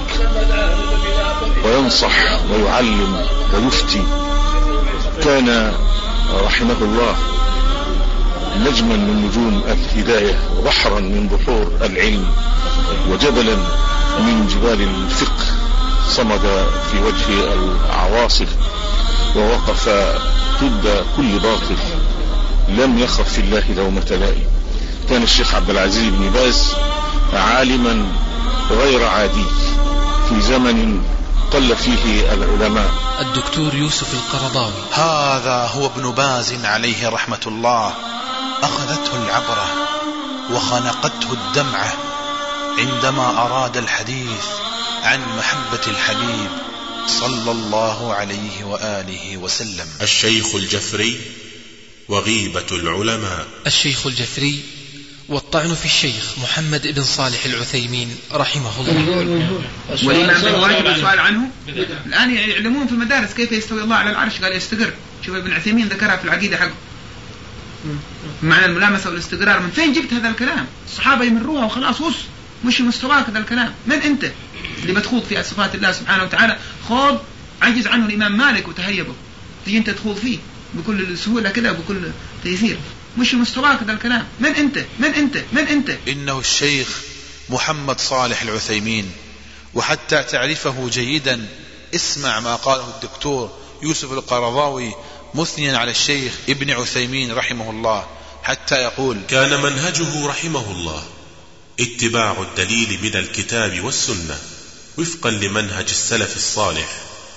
وينصح ويعلم ويفتي، كان رحمه الله نجما من نجوم الهداية وبحرا من بحور العلم وجبلا من جبال الفقه، صمد في وجه العواصف ووقف ضد كل باطل، لم يخف في الله لومة لائم. كان الشيخ عبد العزيز بن باز عالما غير عادي في زمن قل فيه العلماء. الدكتور يوسف القرضاوي. هذا هو ابن باز عليه رحمة الله، أخذته العبرة وخنقته الدمعة عندما أراد الحديث عن محبة الحبيب صلى الله عليه وآله وسلم. الشيخ الجفري وغيبة العلماء. الشيخ الجفري والطعن في الشيخ محمد بن صالح العثيمين رحمه الله. والإمام بن واجب السؤال عنه الآن يعلمون في المدارس كيف يستوي الله على العرش، قال يستقر. شوف ابن عثيمين ذكرها في العقيدة حقه، معنى الملامسة والاستقرار. من فين جبت هذا الكلام؟ الصحابة يمروها وخلاص، وص مش مستواك هذا الكلام. من أنت اللي بتخوض في صفات الله سبحانه وتعالى؟ خوض عجز عنه الإمام مالك وتهيبه، تيجي أنت تخوض فيه بكل سهولة كده وبكل تيسير. مش مستواك هذا الكلام. من أنت من أنت من أنت إنه الشيخ محمد صالح العثيمين. وحتى تعرفه جيدا اسمع ما قاله الدكتور يوسف القرضاوي مثنيا على الشيخ ابن عثيمين رحمه الله، حتى يقول: كان منهجه رحمه الله اتباع الدليل من الكتاب والسنة وفقا لمنهج السلف الصالح،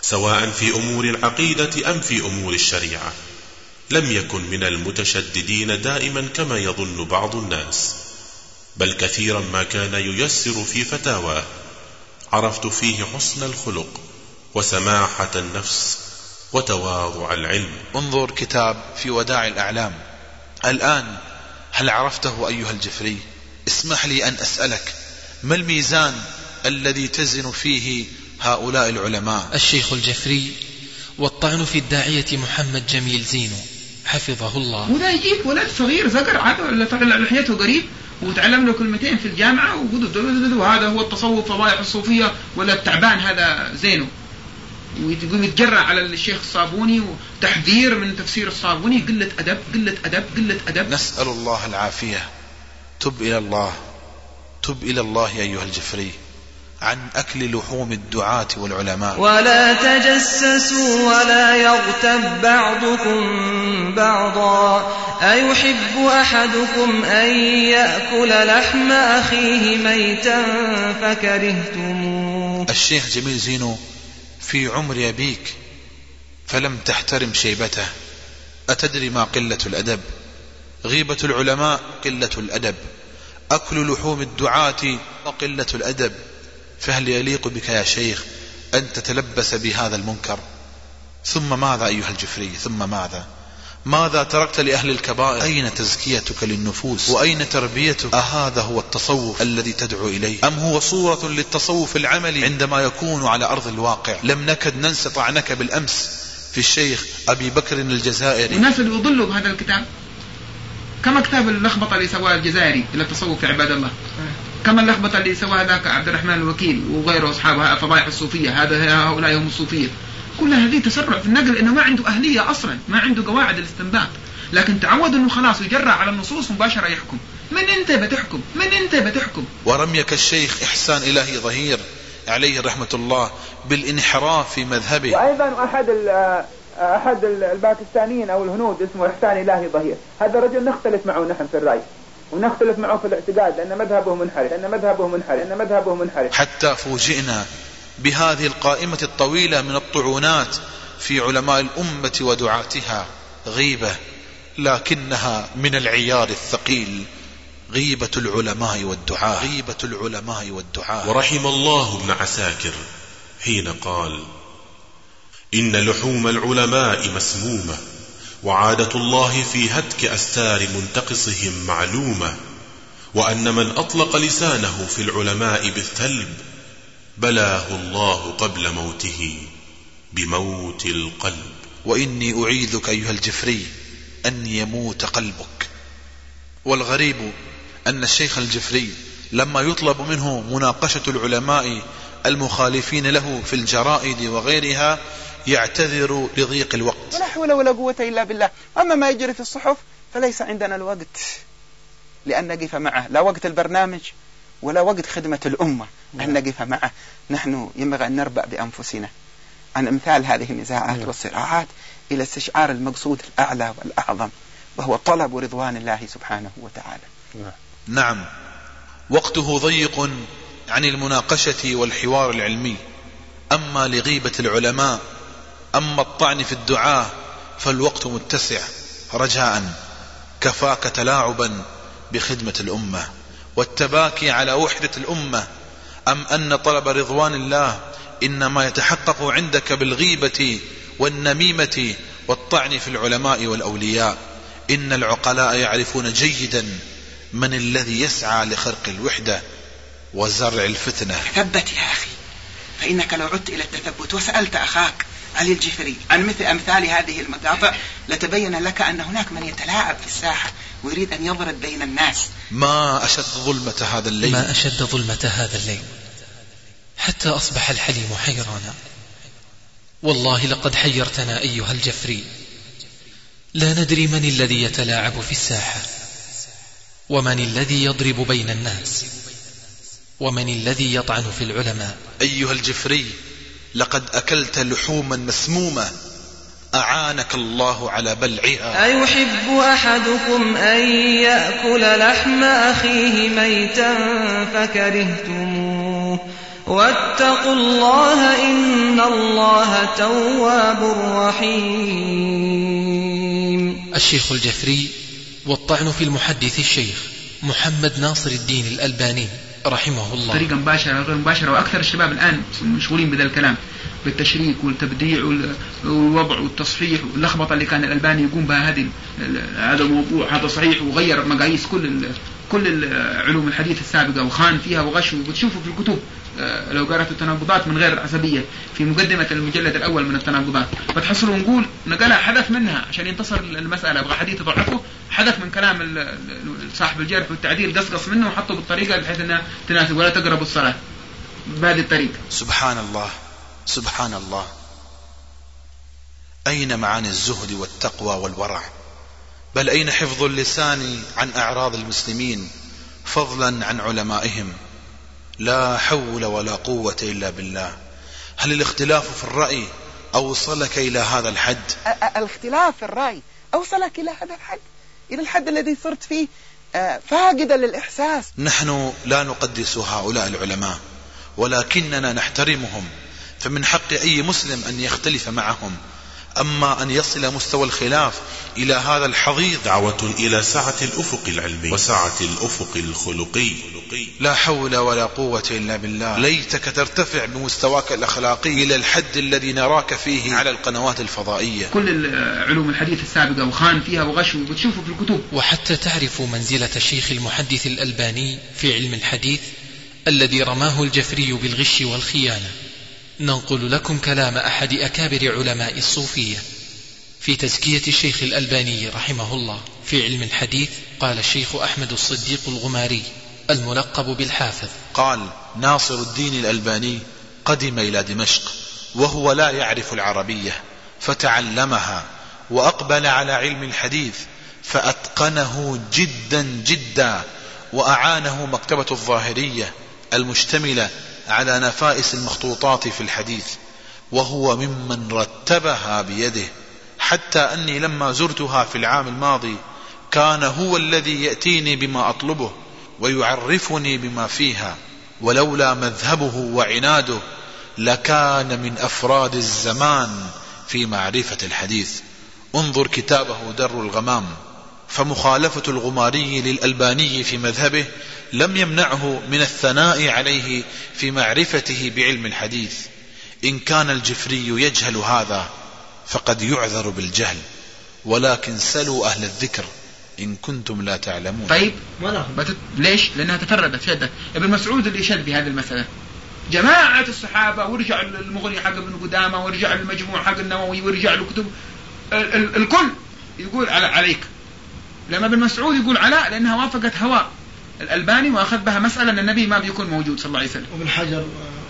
سواء في أمور العقيدة أم في أمور الشريعة. لم يكن من المتشددين دائما كما يظن بعض الناس، بل كثيرا ما كان ييسر في فتاواه. عرفت فيه حسن الخلق وسماحة النفس وتواضع العلم. انظر كتاب في وداع الأعلام. الآن هل عرفته أيها الجفري؟ اسمح لي أن أسألك، ما الميزان الذي تزن فيه هؤلاء العلماء؟ الشيخ الجفري والطعن في الداعية محمد جميل زينو حفظه الله. وذا يجيك ولد صغير زقر عاد ولا طلع لحيته قريب وتعلم له كلمتين في الجامعة وهذا هو التصوف فضائح الصوفية، ولا التعبان هذا زينو، ويقوم يتجرع على الشيخ الصابوني وتحذير من تفسير الصابوني. قلة أدب قلة أدب قلة أدب. نسأل الله العافية. تب إلى الله، تب إلى الله أيها الجفري عن أكل لحوم الدعاة والعلماء. ولا تجسسوا ولا يغتب بعضكم بعضا أيحب أحدكم أن يأكل لحم أخيه ميتا فكرهتموه. الشيخ جميل زينو في عمر أبيك فلم تحترم شيبته. أتدري ما قلة الأدب؟ غيبة العلماء قلة الأدب، أكل لحوم الدعاة وقلة الأدب. فهل يليق بك يا شيخ أن تتلبس بهذا المنكر؟ ثم ماذا أيها الجفري؟ ثم ماذا؟ ماذا تركت لأهل الكبائر؟ أين تزكيتك للنفوس وأين تربيتك؟ أهذا هو التصوف الذي تدعو إليه أم هو صورة للتصوف العملي عندما يكون على أرض الواقع؟ لم نكد ننسى طعنك بالأمس في الشيخ أبي بكر الجزائري. الناس اللي يضلوا بهذا الكتاب كما كتاب اللخبطة اللي سواها الجزائري إلى التصوف في عباد الله، كما اللخبطة اللي سواها ذاك عبد الرحمن الوكيل وغيره أصحابها فضائح الصوفية. هذا هؤلاء هم الصوفية. كل هذه تسرع في النقل، إنه ما عنده أهلية أصلا، ما عنده قواعد الاستنباط، لكن تعود إنه خلاص يجرع على النصوص مباشرة يحكم. من أنت بتحكم؟ من أنت بتحكم؟ ورميك الشيخ إحسان إلهي ظهير عليه رحمة الله بالانحراف في مذهبه. وأيضا أحد أحد الباكستانيين أو الهنود اسمه إحسان إلهي ظهير، هذا الرجل نختلف معه نحن في الرأي ونختلف معه في الاعتقاد لأن مذهبه منحرف لأن مذهبه منحرف لأن مذهبه منحرف حتى فوجئنا بهذه القائمة الطويلة من الطعونات في علماء الأمة ودعاتها. غيبة لكنها من العيار الثقيل، غيبة العلماء والدعاة، غيبة العلماء والدعاة. ورحم الله ابن عساكر حين قال: إن لحوم العلماء مسمومة، وعادة الله في هتك أستار منتقصهم معلومة، وأن من أطلق لسانه في العلماء بالثلب بلاه الله قبل موته بموت القلب. وإني أعيذك أيها الجفري أن يموت قلبك. والغريب أن الشيخ الجفري لما يطلب منه مناقشة العلماء المخالفين له في الجرائد وغيرها يعتذر لضيق الوقت. ولا حول ولا قوة إلا بالله. أما ما يجري في الصحف فليس عندنا الوقت لأن نقف معه، لا وقت البرنامج ولا وقت خدمة الأمة أن نقف معه. نحن ينبغي أن نربأ بأنفسنا عن أمثال هذه النزاعات والصراعات إلى استشعار المقصود الأعلى والأعظم، وهو طلب رضوان الله سبحانه وتعالى. نعم، وقته ضيق عن المناقشة والحوار العلمي. أما لغيبة العلماء، أما الطعن في الدعاء فالوقت متسع. رجاء كفاك تلاعبا بخدمة الأمة والتباكي على وحدة الأمة، أم أن طلب رضوان الله إنما يتحقق عندك بالغيبة والنميمة والطعن في العلماء والأولياء؟ إن العقلاء يعرفون جيدا من الذي يسعى لخرق الوحدة وزرع الفتنة. تثبت يا أخي، فإنك لو عدت إلى التثبت وسألت أخاك علي الجفري عن مثل أمثال هذه المقاطع لتبين لك أن هناك من يتلاعب في الساحة ويريد أن يضرب بين الناس. ما أشد ظلمة هذا الليل، ما أشد ظلمة هذا الليل، حتى أصبح الحليم حيرانا. والله لقد حيرتنا أيها الجفري، لا ندري من الذي يتلاعب في الساحة، ومن الذي يضرب بين الناس، ومن الذي يطعن في العلماء. أيها الجفري، لقد أكلت لحوما مسمومة أعانك الله على بلعها. أيحب أحدكم أن يأكل لحم أخيه ميتا فكرهتموه واتقوا الله إن الله تواب رحيم. الشيخ الجفري والطعن في المحدث الشيخ محمد ناصر الدين الألباني رحمه الله طريقة مباشرة غير مباشرة، وأكثر الشباب الآن مشغولين بهذا الكلام بالتشريك والتبديع والوضع والتصحيح واللخبطة اللي كان الألباني يقوم بها. هذه هذا الموضوع هذا صحيح، وغير مقاييس كل كل علوم الحديث السابقة وخان فيها وغش. وتشوفوا في الكتب لو قرأت التناقضات من غير عصبية في مقدمة المجلد الأول من التناقضات فتحصلوا نقول نقلها حدث منها عشان ينتصر المسألة، أبغى حديث ضعفه حدث من كلام صاحب الجرح والتعديل قصقص منه وحطه بالطريقة بحيث أنها تناسب ولا تقربوا الصلاة بهذه الطريقة. سبحان الله سبحان الله، أين معاني الزهد والتقوى والورع؟ بل أين حفظ اللسان عن أعراض المسلمين فضلا عن علمائهم؟ لا حول ولا قوة إلا بالله. هل الاختلاف في الرأي أوصلك إلى هذا الحد؟ الاختلاف في الرأي أوصلك إلى هذا الحد، إلى الحد الذي صرت فيه فاقدا للإحساس. نحن لا نقدس هؤلاء العلماء ولكننا نحترمهم، فمن حق أي مسلم أن يختلف معهم، أما أن يصل مستوى الخلاف إلى هذا الحضيض دعوة إلى سعة الأفق العلمي وسعة الأفق الخلقي. لا حول ولا قوة إلا بالله. ليتك ترتفع بمستواك الأخلاقي إلى الحد الذي نراك فيه على القنوات الفضائية. كل علوم الحديث السابقة وخان فيها وغش وتشوفوا في الكتب. وحتى تعرفوا منزلة الشيخ المحدث الألباني في علم الحديث الذي رماه الجفري بالغش والخيانة، ننقل لكم كلام أحد أكابر علماء الصوفية في تزكية الشيخ الألباني رحمه الله في علم الحديث. قال الشيخ أحمد الصديق الغماري الملقب بالحافظ، قال ناصر الدين الألباني قدم إلى دمشق وهو لا يعرف العربية فتعلمها وأقبل على علم الحديث فأتقنه جدا جدا، وأعانه مكتبة الظاهرية المشتملة على نفائس المخطوطات في الحديث، وهو ممن رتبها بيده، حتى أني لما زرتها في العام الماضي كان هو الذي يأتيني بما أطلبه ويعرفني بما فيها، ولولا مذهبه وعناده لكان من أفراد الزمان في معرفة الحديث. انظر كتابه در الغمام. فمخالفة الغماري للألباني في مذهبه لم يمنعه من الثناء عليه في معرفته بعلم الحديث. إن كان الجفري يجهل هذا فقد يعذر بالجهل، ولكن سلوا أهل الذكر إن كنتم لا تعلمون. طيب بتت... ليش؟ لأنها تفردت شدت. ابن مسعود اللي شد في هذه المسألة جماعة الصحابة، ورجع المغني حق ابن قدامة، ورجع المجموع حق النووي، ورجع الكتب ال- ال- الكل يقول على عليك. لما ابن مسعود يقول علاء لأنها وافقت هواء الألباني وأخذ بها مسألة أن النبي ما بيكون موجود صلى الله عليه وسلم. وابن حجر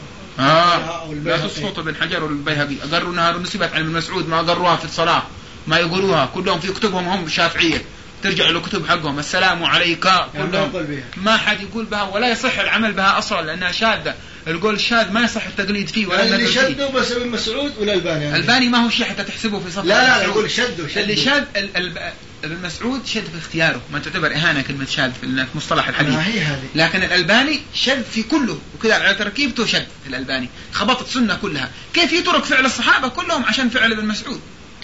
آه لا تسقط ابن حجر والبيهقي أقروا أنها نسبت عن ابن مسعود، ما أقروها في الصلاة، ما يقولوها كلهم في كتبهم هم الشافعية، ترجع لكتب حقهم السلام عليك كلهم ما حد يقول بها ولا يصح العمل بها أصلا لأنها شاذة. القول الشاذ ما يصح التقليد فيه ولا اللي شده بس ابن مسعود والألباني يعني. الألباني ما هو شيء حتى تحسبه في صف. لا لا يقول شده شده. اللي شاذ ابن مسعود شد في اختياره، ما تعتبر إهانة كلمة شاذ في مصطلح الحديث، لكن الألباني شد في كله وكذا على تركيبته شد في الألباني، خبطت سنة كلها. كيف يترك فعل الصحابة كلهم عشان فعل ابن مسعود؟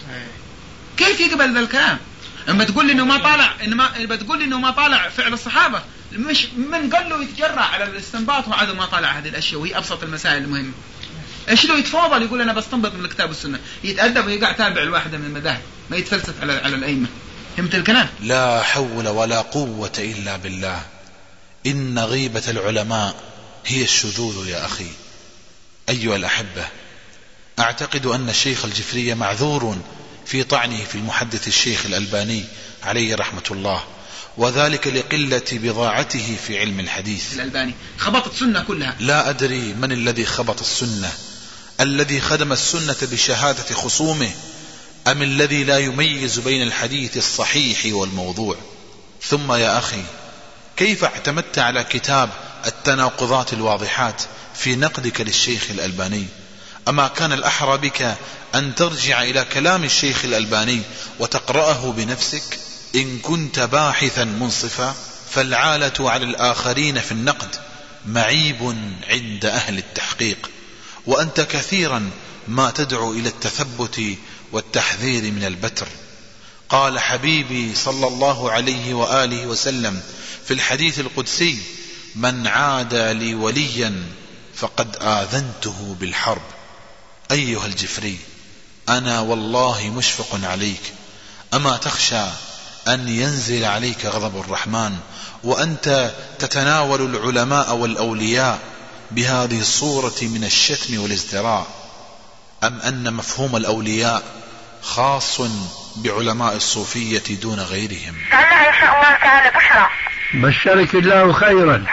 كيف يقبل ذا الكلام؟ اما تقول لي انه ما طالع انما بتقول لي انه ما طالع فعل الصحابه، مش من قال له يتجرأ على الاستنباط وعاد ما طالع هذه الاشياء وهي ابسط المسائل المهمه. ايش له يتفاضل يقول انا بستنبط من الكتاب والسنه، يتادب ويقع تابع الواحده من المذاهب، ما يتفلسف على على الائمه. فهمت الكلام؟ لا حول ولا قوه الا بالله. ان غيبه العلماء هي الشذوذ يا اخي. ايها الاحبه، اعتقد ان الشيخ الجفري معذور في طعنه في المحدث الشيخ الألباني عليه رحمة الله، وذلك لقلة بضاعته في علم الحديث. الألباني خبطت سنة كلها. لا أدري من الذي خبط السنة، الذي خدم السنة بشهادة خصومه أم الذي لا يميز بين الحديث الصحيح والموضوع. ثم يا أخي، كيف اعتمدت على كتاب التناقضات الواضحات في نقدك للشيخ الألباني؟ أما كان الأحرى بك أن ترجع إلى كلام الشيخ الألباني وتقرأه بنفسك إن كنت باحثا منصفا؟ فالعالة على الآخرين في النقد معيب عند أهل التحقيق، وأنت كثيرا ما تدعو إلى التثبت والتحذير من البتر. قال حبيبي صلى الله عليه وآله وسلم في الحديث القدسي: من عادى لي وليا فقد آذنته بالحرب. أيها الجفري، أنا والله مشفق عليك، أما تخشى أن ينزل عليك غضب الرحمن وأنت تتناول العلماء والأولياء بهذه الصورة من الشتم والازدراء، أم أن مفهوم الأولياء خاص بعلماء الصوفية دون غيرهم؟ لعلها إن شاء الله تعالى بشرى. بشرك الله خيرا.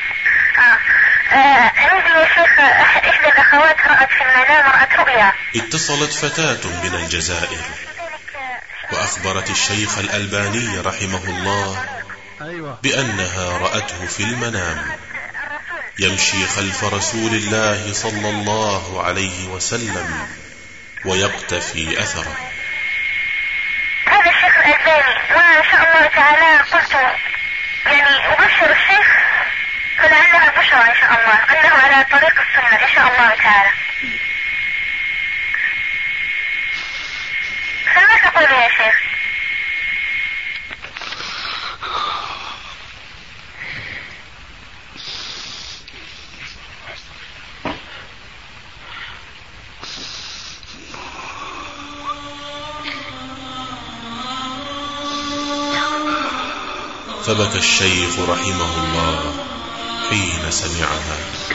عندي يا شيخ إحدى الأخوات رأت في المنام رأت رؤيا. اتصلت فتاة من الجزائر وأخبرت الشيخ الألباني رحمه الله بأنها رأته في المنام يمشي خلف رسول الله صلى الله عليه وسلم ويقتفي أثره. هذا الشيخ الألباني، وإن شاء الله تعالى قلت يعني أبشر الشيخ فلعلها بشرى إن شاء الله أنه على طريق السنة إن شاء الله تعالى. فما تقول يا شيخ؟ فبكى الشيخ رحمه الله حين سمعها.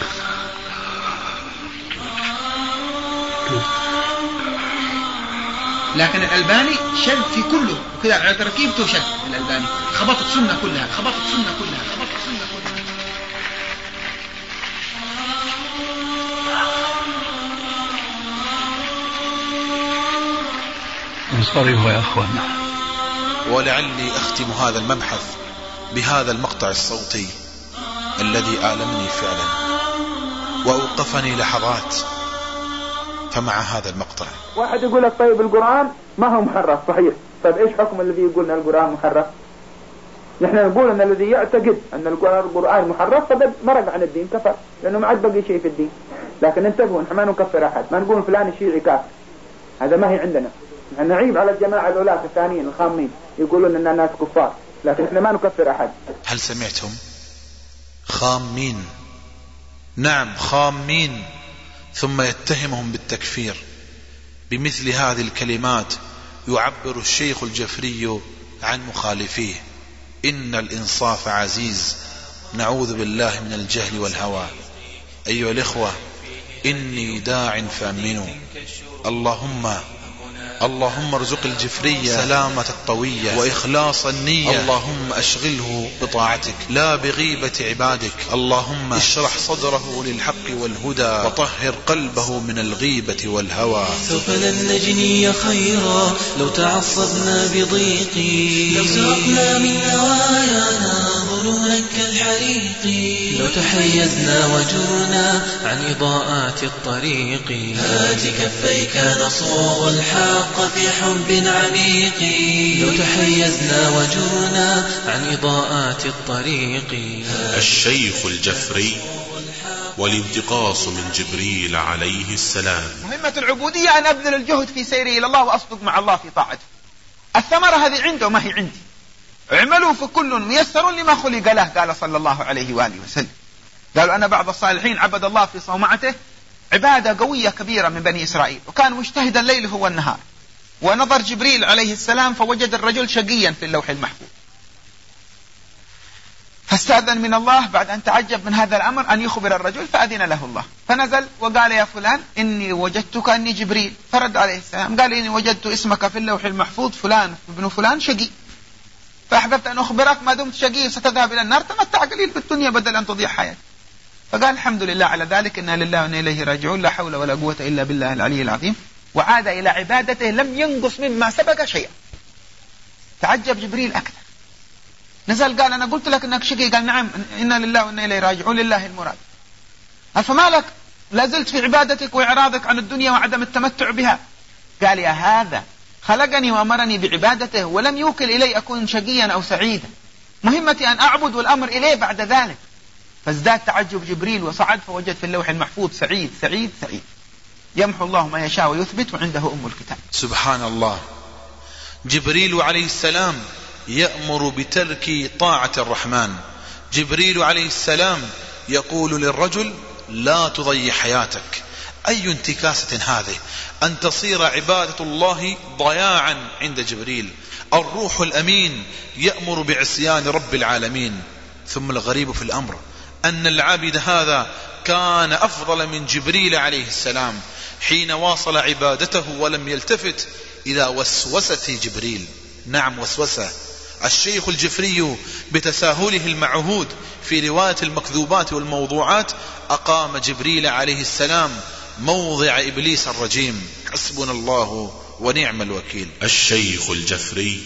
لكن الألباني شد في كله وكذا على تركيبته شد. الألباني خبطت سنة كلها خبطت سنة كلها خبطت سنة كلها. انصرفوا يا أخوانا. ولعلي أختم هذا المبحث بهذا المقطع الصوتي الذي آلمني فعلا وأوقفني لحظات. فمع هذا المقطع واحد يقول لك طيب القرآن ما هو محرف، صحيح، طيب إيش حكم الذي يقول أن القرآن محرف؟ نحن نقول أن الذي يعتقد أن القرآن محرف فقد مرق عن الدين، كفر، لأنه ما عاد بقي شيء في الدين. لكن انتبهوا، نحن ما نكفر أحد، ما نقول فلان الشيعي كافر، هذا ما هي عندنا. نحن نعيب على الجماعة الأولاك الثانيين الخامين يقولون أن الناس كفار، لكن نحن ما نكفر أحد. هل سمعتم؟ خامين، نعم خامين، ثم يتهمهم بالتكفير. بمثل هذه الكلمات يعبر الشيخ الجفري عن مخالفيه. إن الإنصاف عزيز، نعوذ بالله من الجهل والهوى. أيها الإخوة، إني داع فأمنوا. اللهم اللهم ارزق الجفري سلامة الطوية وإخلاص النية. اللهم أشغله بطاعتك لا بغيبة عبادك. اللهم اشرح صدره للحق والهدى وطهر قلبه من الغيبة والهوى. سوف لن نجني خيرا لو تعصبنا بضيقي، لو سرقنا من نوايانا ظنونا كالحريق، لو تحيزنا وجرنا عن إضاءات الطريق. هات كفيك نصوغ الحق في حب عميق، لو تحيزنا وجرنا عن إضاءات الطريق. الشيخ الجفري والانتقاص من جبريل عليه السلام. مهمة العبودية أن أبذل الجهد في سيري إلى الله وأصدق مع الله في طاعته. الثمرة هذه عنده ما هي عندي. اعملوا فكل ميسر لما خلق له، قال صلى الله عليه وآله وسلم. قالوا أن بعض الصالحين عبد الله في صومعته عبادة قوية كبيرة من بني إسرائيل، وكان مجتهدا الليل هو النهار، ونظر جبريل عليه السلام فوجد الرجل شقيا في اللوح المحفوظ، فاستأذن من الله بعد أن تعجب من هذا الأمر أن يخبر الرجل، فأذن له الله، فنزل وقال يا فلان إني وجدتك أني جبريل. فرد عليه السلام قال إني وجدت اسمك في اللوح المحفوظ فلان ابن فلان شقي، فأحببت أن أخبرك ما دمت شقي ستذهب إلى النار، تمتع قليل في الدنيا بدل أن تضيع حياتك. فقال الحمد لله على ذلك، إنا لله وإنا إليه راجعون، لا حول ولا قوة إلا بالله العلي العظيم. وعاد إلى عبادته لم ينقص مما سبق شيئا. تعجب جبريل أكثر، نزل قال أنا قلت لك أنك شقي، قال نعم إنا لله وإنا إليه راجعون، لله المراد. قال فما لك لازلت في عبادتك وإعراضك عن الدنيا وعدم التمتع بها؟ قال يا هذا خلقني وأمرني بعبادته ولم يوكل إلي أكون شقيا أو سعيدا، مهمتي أن أعبد والأمر إليه بعد ذلك، فازداد تعجب جبريل وصعد فوجد في اللوح المحفوظ سعيد سعيد سعيد. يمحو الله ما يشاء ويثبت وعنده أم الكتاب. سبحان الله. جبريل عليه السلام يأمر بترك طاعة الرحمن. جبريل عليه السلام يقول للرجل لا تضيع حياتك. أي انتكاسة هذه أن تصير عبادة الله ضياعا عند جبريل. الروح الأمين يأمر بعصيان رب العالمين. ثم الغريب في الأمر أن العابد هذا كان أفضل من جبريل عليه السلام حين واصل عبادته ولم يلتفت إلى وسوسة جبريل. نعم وسوسة. الشيخ الجفري بتساهله المعهود في رواية المكذوبات والموضوعات أقام جبريل عليه السلام موضع إبليس الرجيم. حسبنا الله ونعم الوكيل. الشيخ الجفري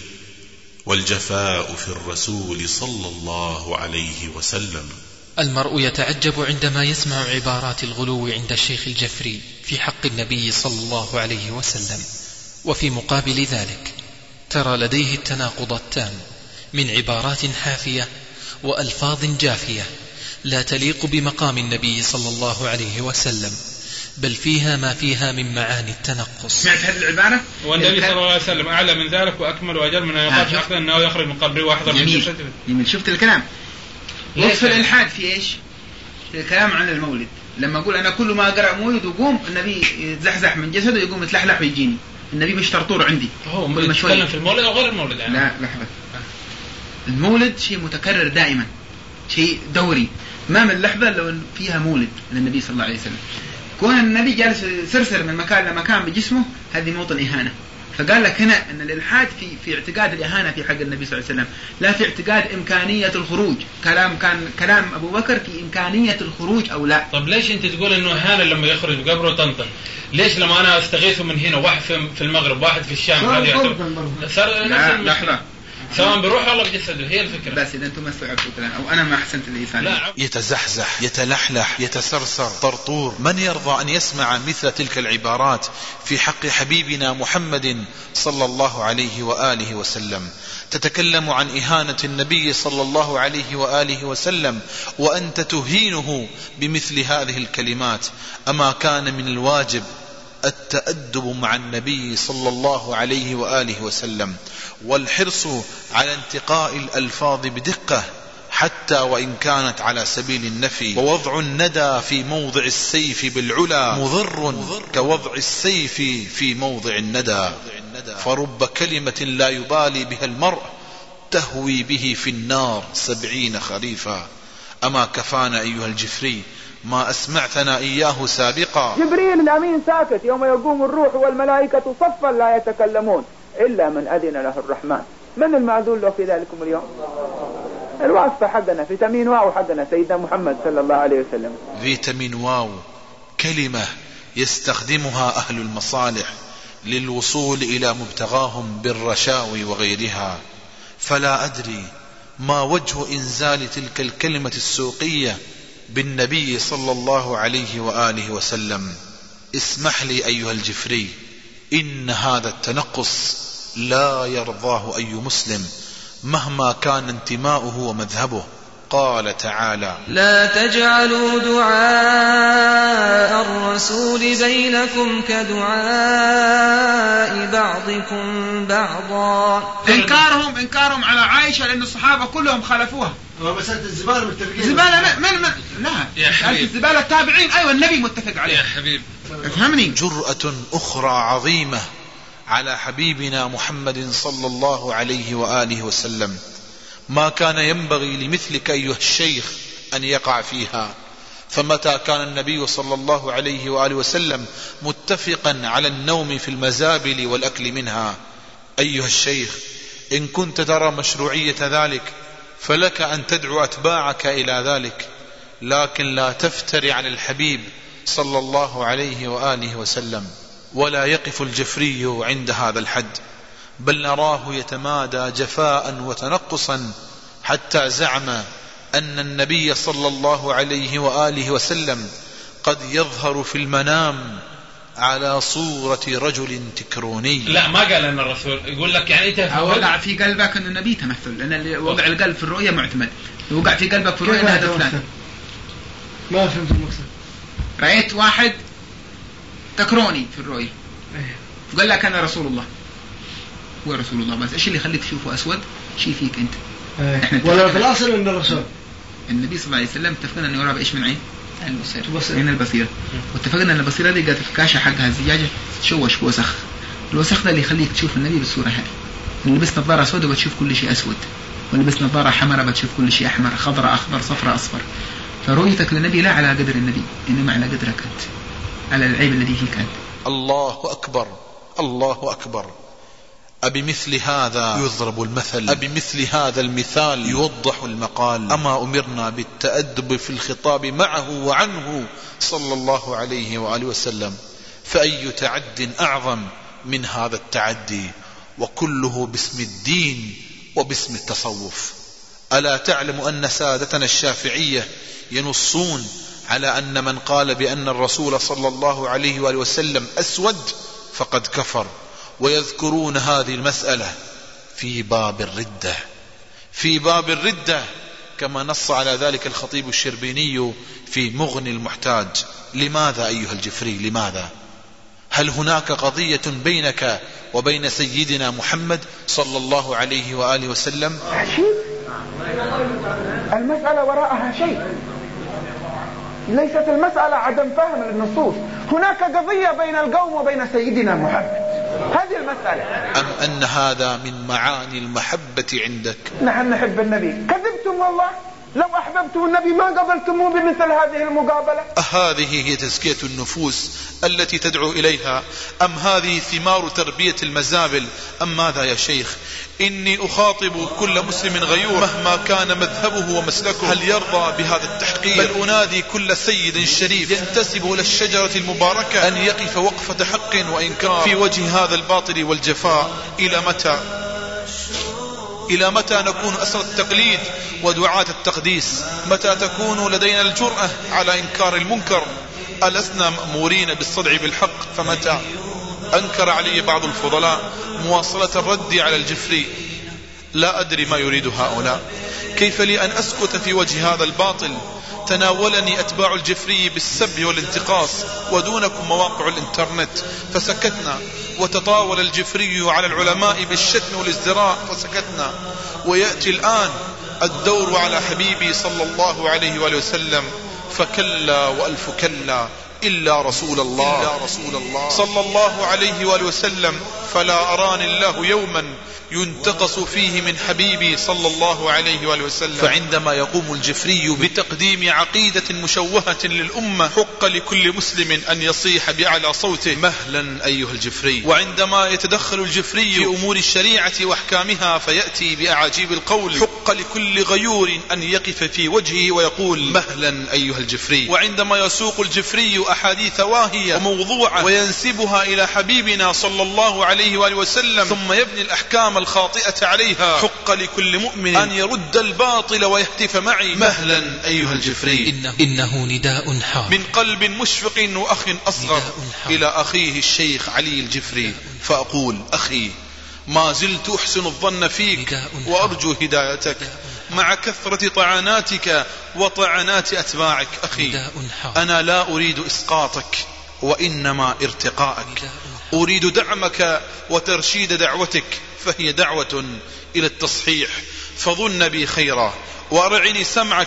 والجفاء في الرسول صلى الله عليه وسلم. المرء يتعجب عندما يسمع عبارات الغلو عند الشيخ الجفري في حق النبي صلى الله عليه وسلم، وفي مقابل ذلك ترى لديه التناقض التام من عبارات حافية وألفاظ جافية لا تليق بمقام النبي صلى الله عليه وسلم، بل فيها ما فيها من معاني التنقص. سمعت هذه العبارة؟ والنبي صلى الله عليه وسلم أعلى من ذلك وأكمل وأجل من أن يقال حقا أنه يخرج من قبره وأحضر من جسده. جميل. شفت الكلام؟ وصف الإلحاد في إيش؟ في الكلام عن المولد. لما أقول أنا كل ما أقرأ مولد وقوم النبي يتزحزح من جسده يقوم يتلحلح ويجيني. النبي مش طرطور عندي. هو يتكلم في المولد أو غير المولد يعني؟ لا لحظة. المولد شيء متكرر دائما، شيء دوري. ما من لحظة لو فيها مولد للنبي صلى الله عليه وسلم. كون النبي جالس سرسر من مكان لمكان بجسمه هذه موطن إهانة. فقال لك هنا أن الإلحاد في في اعتقاد الإهانة في حق النبي صلى الله عليه وسلم، لا في اعتقاد إمكانية الخروج. كلام كان كلام أبو بكر في إمكانية الخروج أو لا. طب ليش أنت تقول إنه إهانة لما يخرج قبره طنطن؟ ليش لما أنا أستغيثه من هنا واحد في المغرب واحد في الشام هذا يعتبر صار نفس المشكلة سواء بروح ولا بجسده؟ هي الفكرة. بس إذا أنتم ما استوعبتوا كلام أو أنا ما أحسنت الإنسان. يتزحزح يتلحلح يتسرسر طرطور. من يرضى أن يسمع مثل تلك العبارات في حق حبيبنا محمد صلى الله عليه وآله وسلم؟ تتكلم عن إهانة النبي صلى الله عليه وآله وسلم وأنت تهينه بمثل هذه الكلمات. أما كان من الواجب التأدب مع النبي صلى الله عليه وآله وسلم والحرص على انتقاء الألفاظ بدقة حتى وإن كانت على سبيل النفي، ووضع الندى في موضع السيف بالعلا مضر كوضع السيف في موضع الندى. فرب كلمة لا يبالي بها المرء تهوي به في النار سبعين خريفا. أما كفانا أيها الجفري ما أسمعتنا إياه سابقا. جبريل الأمين ساكت يوم يقوم الروح والملائكة صفا لا يتكلمون إلا من أذن له الرحمن. من المعذور له في ذلكم اليوم؟ الوصفة حقنا فيتامين واو حقنا سيدنا محمد صلى الله عليه وسلم. فيتامين واو كلمة يستخدمها أهل المصالح للوصول إلى مبتغاهم بالرشاوي وغيرها. فلا أدري ما وجه إنزال تلك الكلمة السوقية بالنبي صلى الله عليه وآله وسلم. اسمح لي أيها الجفري، إن هذا التنقص لا يرضاه أي مسلم مهما كان انتماؤه ومذهبه. قال تعالى: لا تجعلوا دعاء الرسول بينكم كدعاء بعضكم بعضا. إنكارهم إنكارهم على عائشة لأن الصحابة كلهم خالفوها. مسألة الزبالة متفقين. زبالة من من لا يا حبيب. الزبالة التابعين أيوة النبي متفق عليه. يا حبيب افهمني. جرأة أخرى عظيمة على حبيبنا محمد صلى الله عليه وآله وسلم ما كان ينبغي لمثلك أيها الشيخ أن يقع فيها. فمتى كان النبي صلى الله عليه وآله وسلم متفقا على النوم في المزابل والأكل منها؟ أيها الشيخ إن كنت ترى مشروعية ذلك فلك أن تدعو أتباعك إلى ذلك، لكن لا تفتري على الحبيب صلى الله عليه وآله وسلم. ولا يقف الجفري عند هذا الحد، بل نراه يتمادى جفاء وتنقصا حتى زعم أن النبي صلى الله عليه وآله وسلم قد يظهر في المنام على صورة رجل تكروني. لا ما قال أن الرسول يقول لك يعني أنت وقع في قلبك أن النبي تمثل، لأن وقع القلب في الرؤية معتمد. وقع في قلبك في الرؤية هذا فلان. ما فهمت المقصد. رأيت واحد تكروني في الرؤية قال لك أنا رسول الله، هو رسول الله، بس إيش اللي يخليك تشوفه أسود؟ شيء فيك أنت. ولا في الأصل إن الرسول النبي صلى الله عليه وسلم اتفقنا أن يرى بإيش من عين؟ البصيرة. عين البصيرة. واتفقنا أن البصيرة دي قاعدة في الكاشة حقها الزجاجة تشوش وسخ. الوسخ ده اللي يخليك تشوف النبي بالصورة هذه. اللي لبس نظارة أسود بتشوف كل شيء أسود، واللي لبس نظارة حمراء بتشوف كل شيء أحمر، خضراء أخضر صفراء أصفر. فرؤيتك للنبي لا على قدر النبي، إنما على قدرك أنت، على العيب الذي فيك أنت. الله أكبر، الله أكبر. أبمثل هذا يضرب المثل، أبمثل هذا المثال يوضح المقال. أما أمرنا بالتأدب في الخطاب معه وعنه صلى الله عليه وآله وسلم، فأي تعد أعظم من هذا التعدي، وكله باسم الدين وباسم التصوف. ألا تعلم أن سادتنا الشافعية ينصون على أن من قال بأن الرسول صلى الله عليه وآله وسلم أسود فقد كفر، ويذكرون هذه المسألة في باب الردة، في باب الردة، كما نص على ذلك الخطيب الشربيني في مغني المحتاج. لماذا أيها الجفري؟ لماذا؟ هل هناك قضية بينك وبين سيدنا محمد صلى الله عليه وآله وسلم؟ شيء المسألة وراءها شيء، ليست المسألة عدم فهم للنصوص، هناك قضية بين القوم وبين سيدنا محمد، هذه المسألة. أم أن هذا من معاني المحبة عندك؟ نحن نحب النبي، كذبتم والله، لو أحببتم النبي ما قبلتموه بمثل هذه المقابلة. أهذه هي تزكية النفوس التي تدعو إليها، أم هذه ثمار تربية المزابل، أم ماذا يا شيخ؟ إني أخاطب كل مسلم غيور مهما كان مذهبه ومسلكه، هل يرضى بهذا التحقير؟ بل أنادي كل سيد شريف ينتسب إلى الشجرة المباركة أن يقف وقفة حق وإنكار في وجه هذا الباطل والجفاء. إلى متى؟ إلى متى نكون أسر التقليد ودعاة التقديس؟ متى تكون لدينا الجرأة على إنكار المنكر؟ ألسنا مأمورين بالصدع بالحق؟ فمتى؟ أنكر علي بعض الفضلاء مواصلة الرد على الجفري. لا أدري ما يريد هؤلاء. كيف لي أن أسكت في وجه هذا الباطل؟ تناولني أتباع الجفري بالسب والانتقاص ودونكم مواقع الإنترنت فسكتنا، وتطاول الجفري على العلماء بالشتم والازدراء فسكتنا، ويأتي الآن الدور على حبيبي صلى الله عليه وآله وسلم، فكلا وألف كلا إلا رسول الله, إلا رسول الله صلى الله عليه وآله وسلم. فلا أراني الله يوما ينتقص فيه من حبيبي صلى الله عليه وآله وسلم. فعندما يقوم الجفري بتقديم عقيدة مشوهة للأمة، حق لكل مسلم أن يصيح بأعلى صوته مهلا أيها الجفري. وعندما يتدخل الجفري في أمور الشريعة وأحكامها فيأتي بأعاجيب القول، حق لكل غيور أن يقف في وجهه ويقول مهلا أيها الجفري. وعندما يسوق الجفري أحاديث واهية وموضوعة وينسبها إلى حبيبنا صلى الله عليه وآله وسلم ثم يبني الأحكام الخاطئة عليها، حق لكل مؤمن أن يرد الباطل ويهتف معي مهلا أيها الجفري. إنه, إنه نداء حار من قلب مشفق وأخ أصغر إلى أخيه الشيخ علي الجفري، فأقول أخي ما زلت أحسن الظن فيك وأرجو هدايتك مع كثرة طعناتك وطعنات أتباعك. أخي أنا لا أريد إسقاطك وإنما ارتقاءك، أريد دعمك وترشيد دعوتك، فهي دعوة إلى التصحيح، فظن بي خيرا وأرعني سمعك.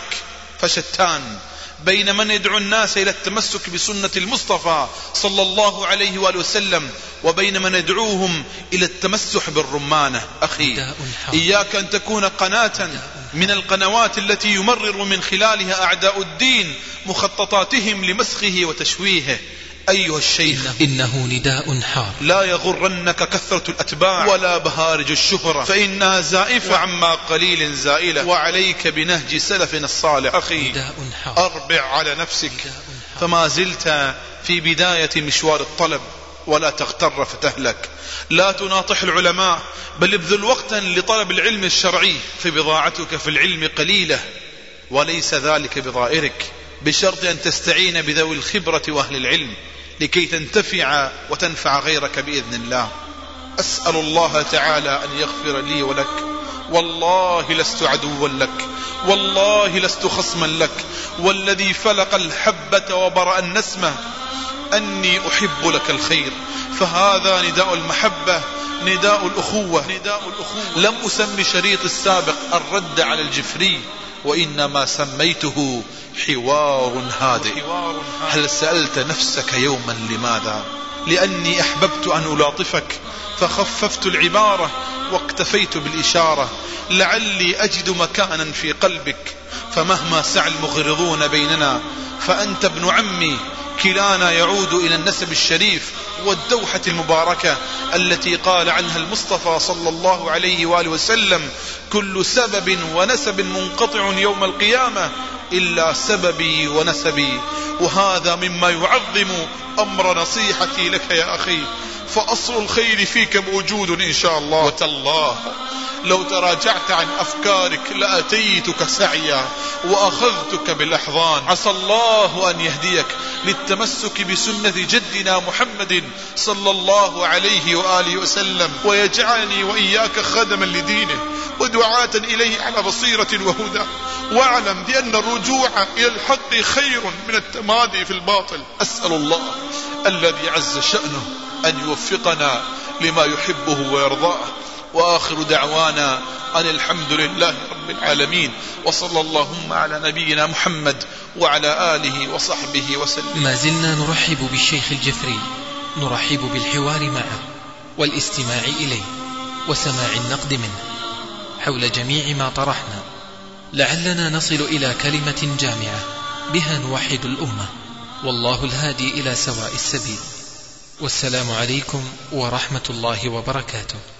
فشتان بين من يدعو الناس إلى التمسك بسنة المصطفى صلى الله عليه وآله وسلم وبين من يدعوهم إلى التمسح بالرمانة. أخي إياك أن تكون قناة من القنوات التي يمرر من خلالها أعداء الدين مخططاتهم لمسخه وتشويهه. أيها الشيخ إنه نداء حار، لا يغرنك كثرة الأتباع ولا بهارج الشهرة، فإنها زائفة عما قليل زائلة، وعليك بنهج سلفنا الصالح. أخي أربع على نفسك، فما زلت في بداية مشوار الطلب، ولا تغتر فتهلك. لا تناطح العلماء، بل ابذل وقتا لطلب العلم الشرعي، فبضاعتك في العلم قليلة وليس ذلك بضائرك، بشرط أن تستعين بذوي الخبرة وأهل العلم لكي تنتفع وتنفع غيرك بإذن الله. أسأل الله تعالى أن يغفر لي ولك والله لست عدوا لك، والله لست خصما لك، والذي فلق الحبة وبرأ النسمة أني أحب لك الخير. فهذا نداء المحبة، نداء الأخوة. نداء الأخوة. لم أسمي شريط السابق الرد على الجفري، وإنما سميته حوار هادئ. هل سألت نفسك يوما لماذا؟ لأني أحببت أن ألاطفك فخففت العبارة واكتفيت بالإشارة، لعلي أجد مكانا في قلبك، فمهما سعى المغرضون بيننا فأنت ابن عمي، كلانا يعود إلى النسب الشريف والدوحة المباركة التي قال عنها المصطفى صلى الله عليه وآله وسلم: كل سبب ونسب منقطع يوم القيامة إلا سببي ونسبي. وهذا مما يعظم أمر نصيحتي لك يا أخي، فأصل الخير فيك موجود إن شاء الله. وتالله لو تراجعت عن أفكارك لأتيتك سعيا وأخذتك بالأحضان. عسى الله أن يهديك للتمسك بسنة جدنا محمد صلى الله عليه وآله وسلم، ويجعلني وإياك خدما لدينه ودعاة إليه على بصيرة وهدى. واعلم بأن الرجوع إلى الحق خير من التمادي في الباطل. أسأل الله الذي عز شأنه أن يوفقنا لما يحبه ويرضاه. وآخر دعوانا أن الحمد لله رب العالمين، وصلى اللهم على نبينا محمد وعلى آله وصحبه وسلم. ما زلنا نرحب بالشيخ الجفري، نرحب بالحوار معه والاستماع إليه وسماع النقد منه حول جميع ما طرحنا، لعلنا نصل إلى كلمة جامعة بها نوحد الأمة، والله الهادي إلى سواء السبيل. والسلام عليكم ورحمة الله وبركاته.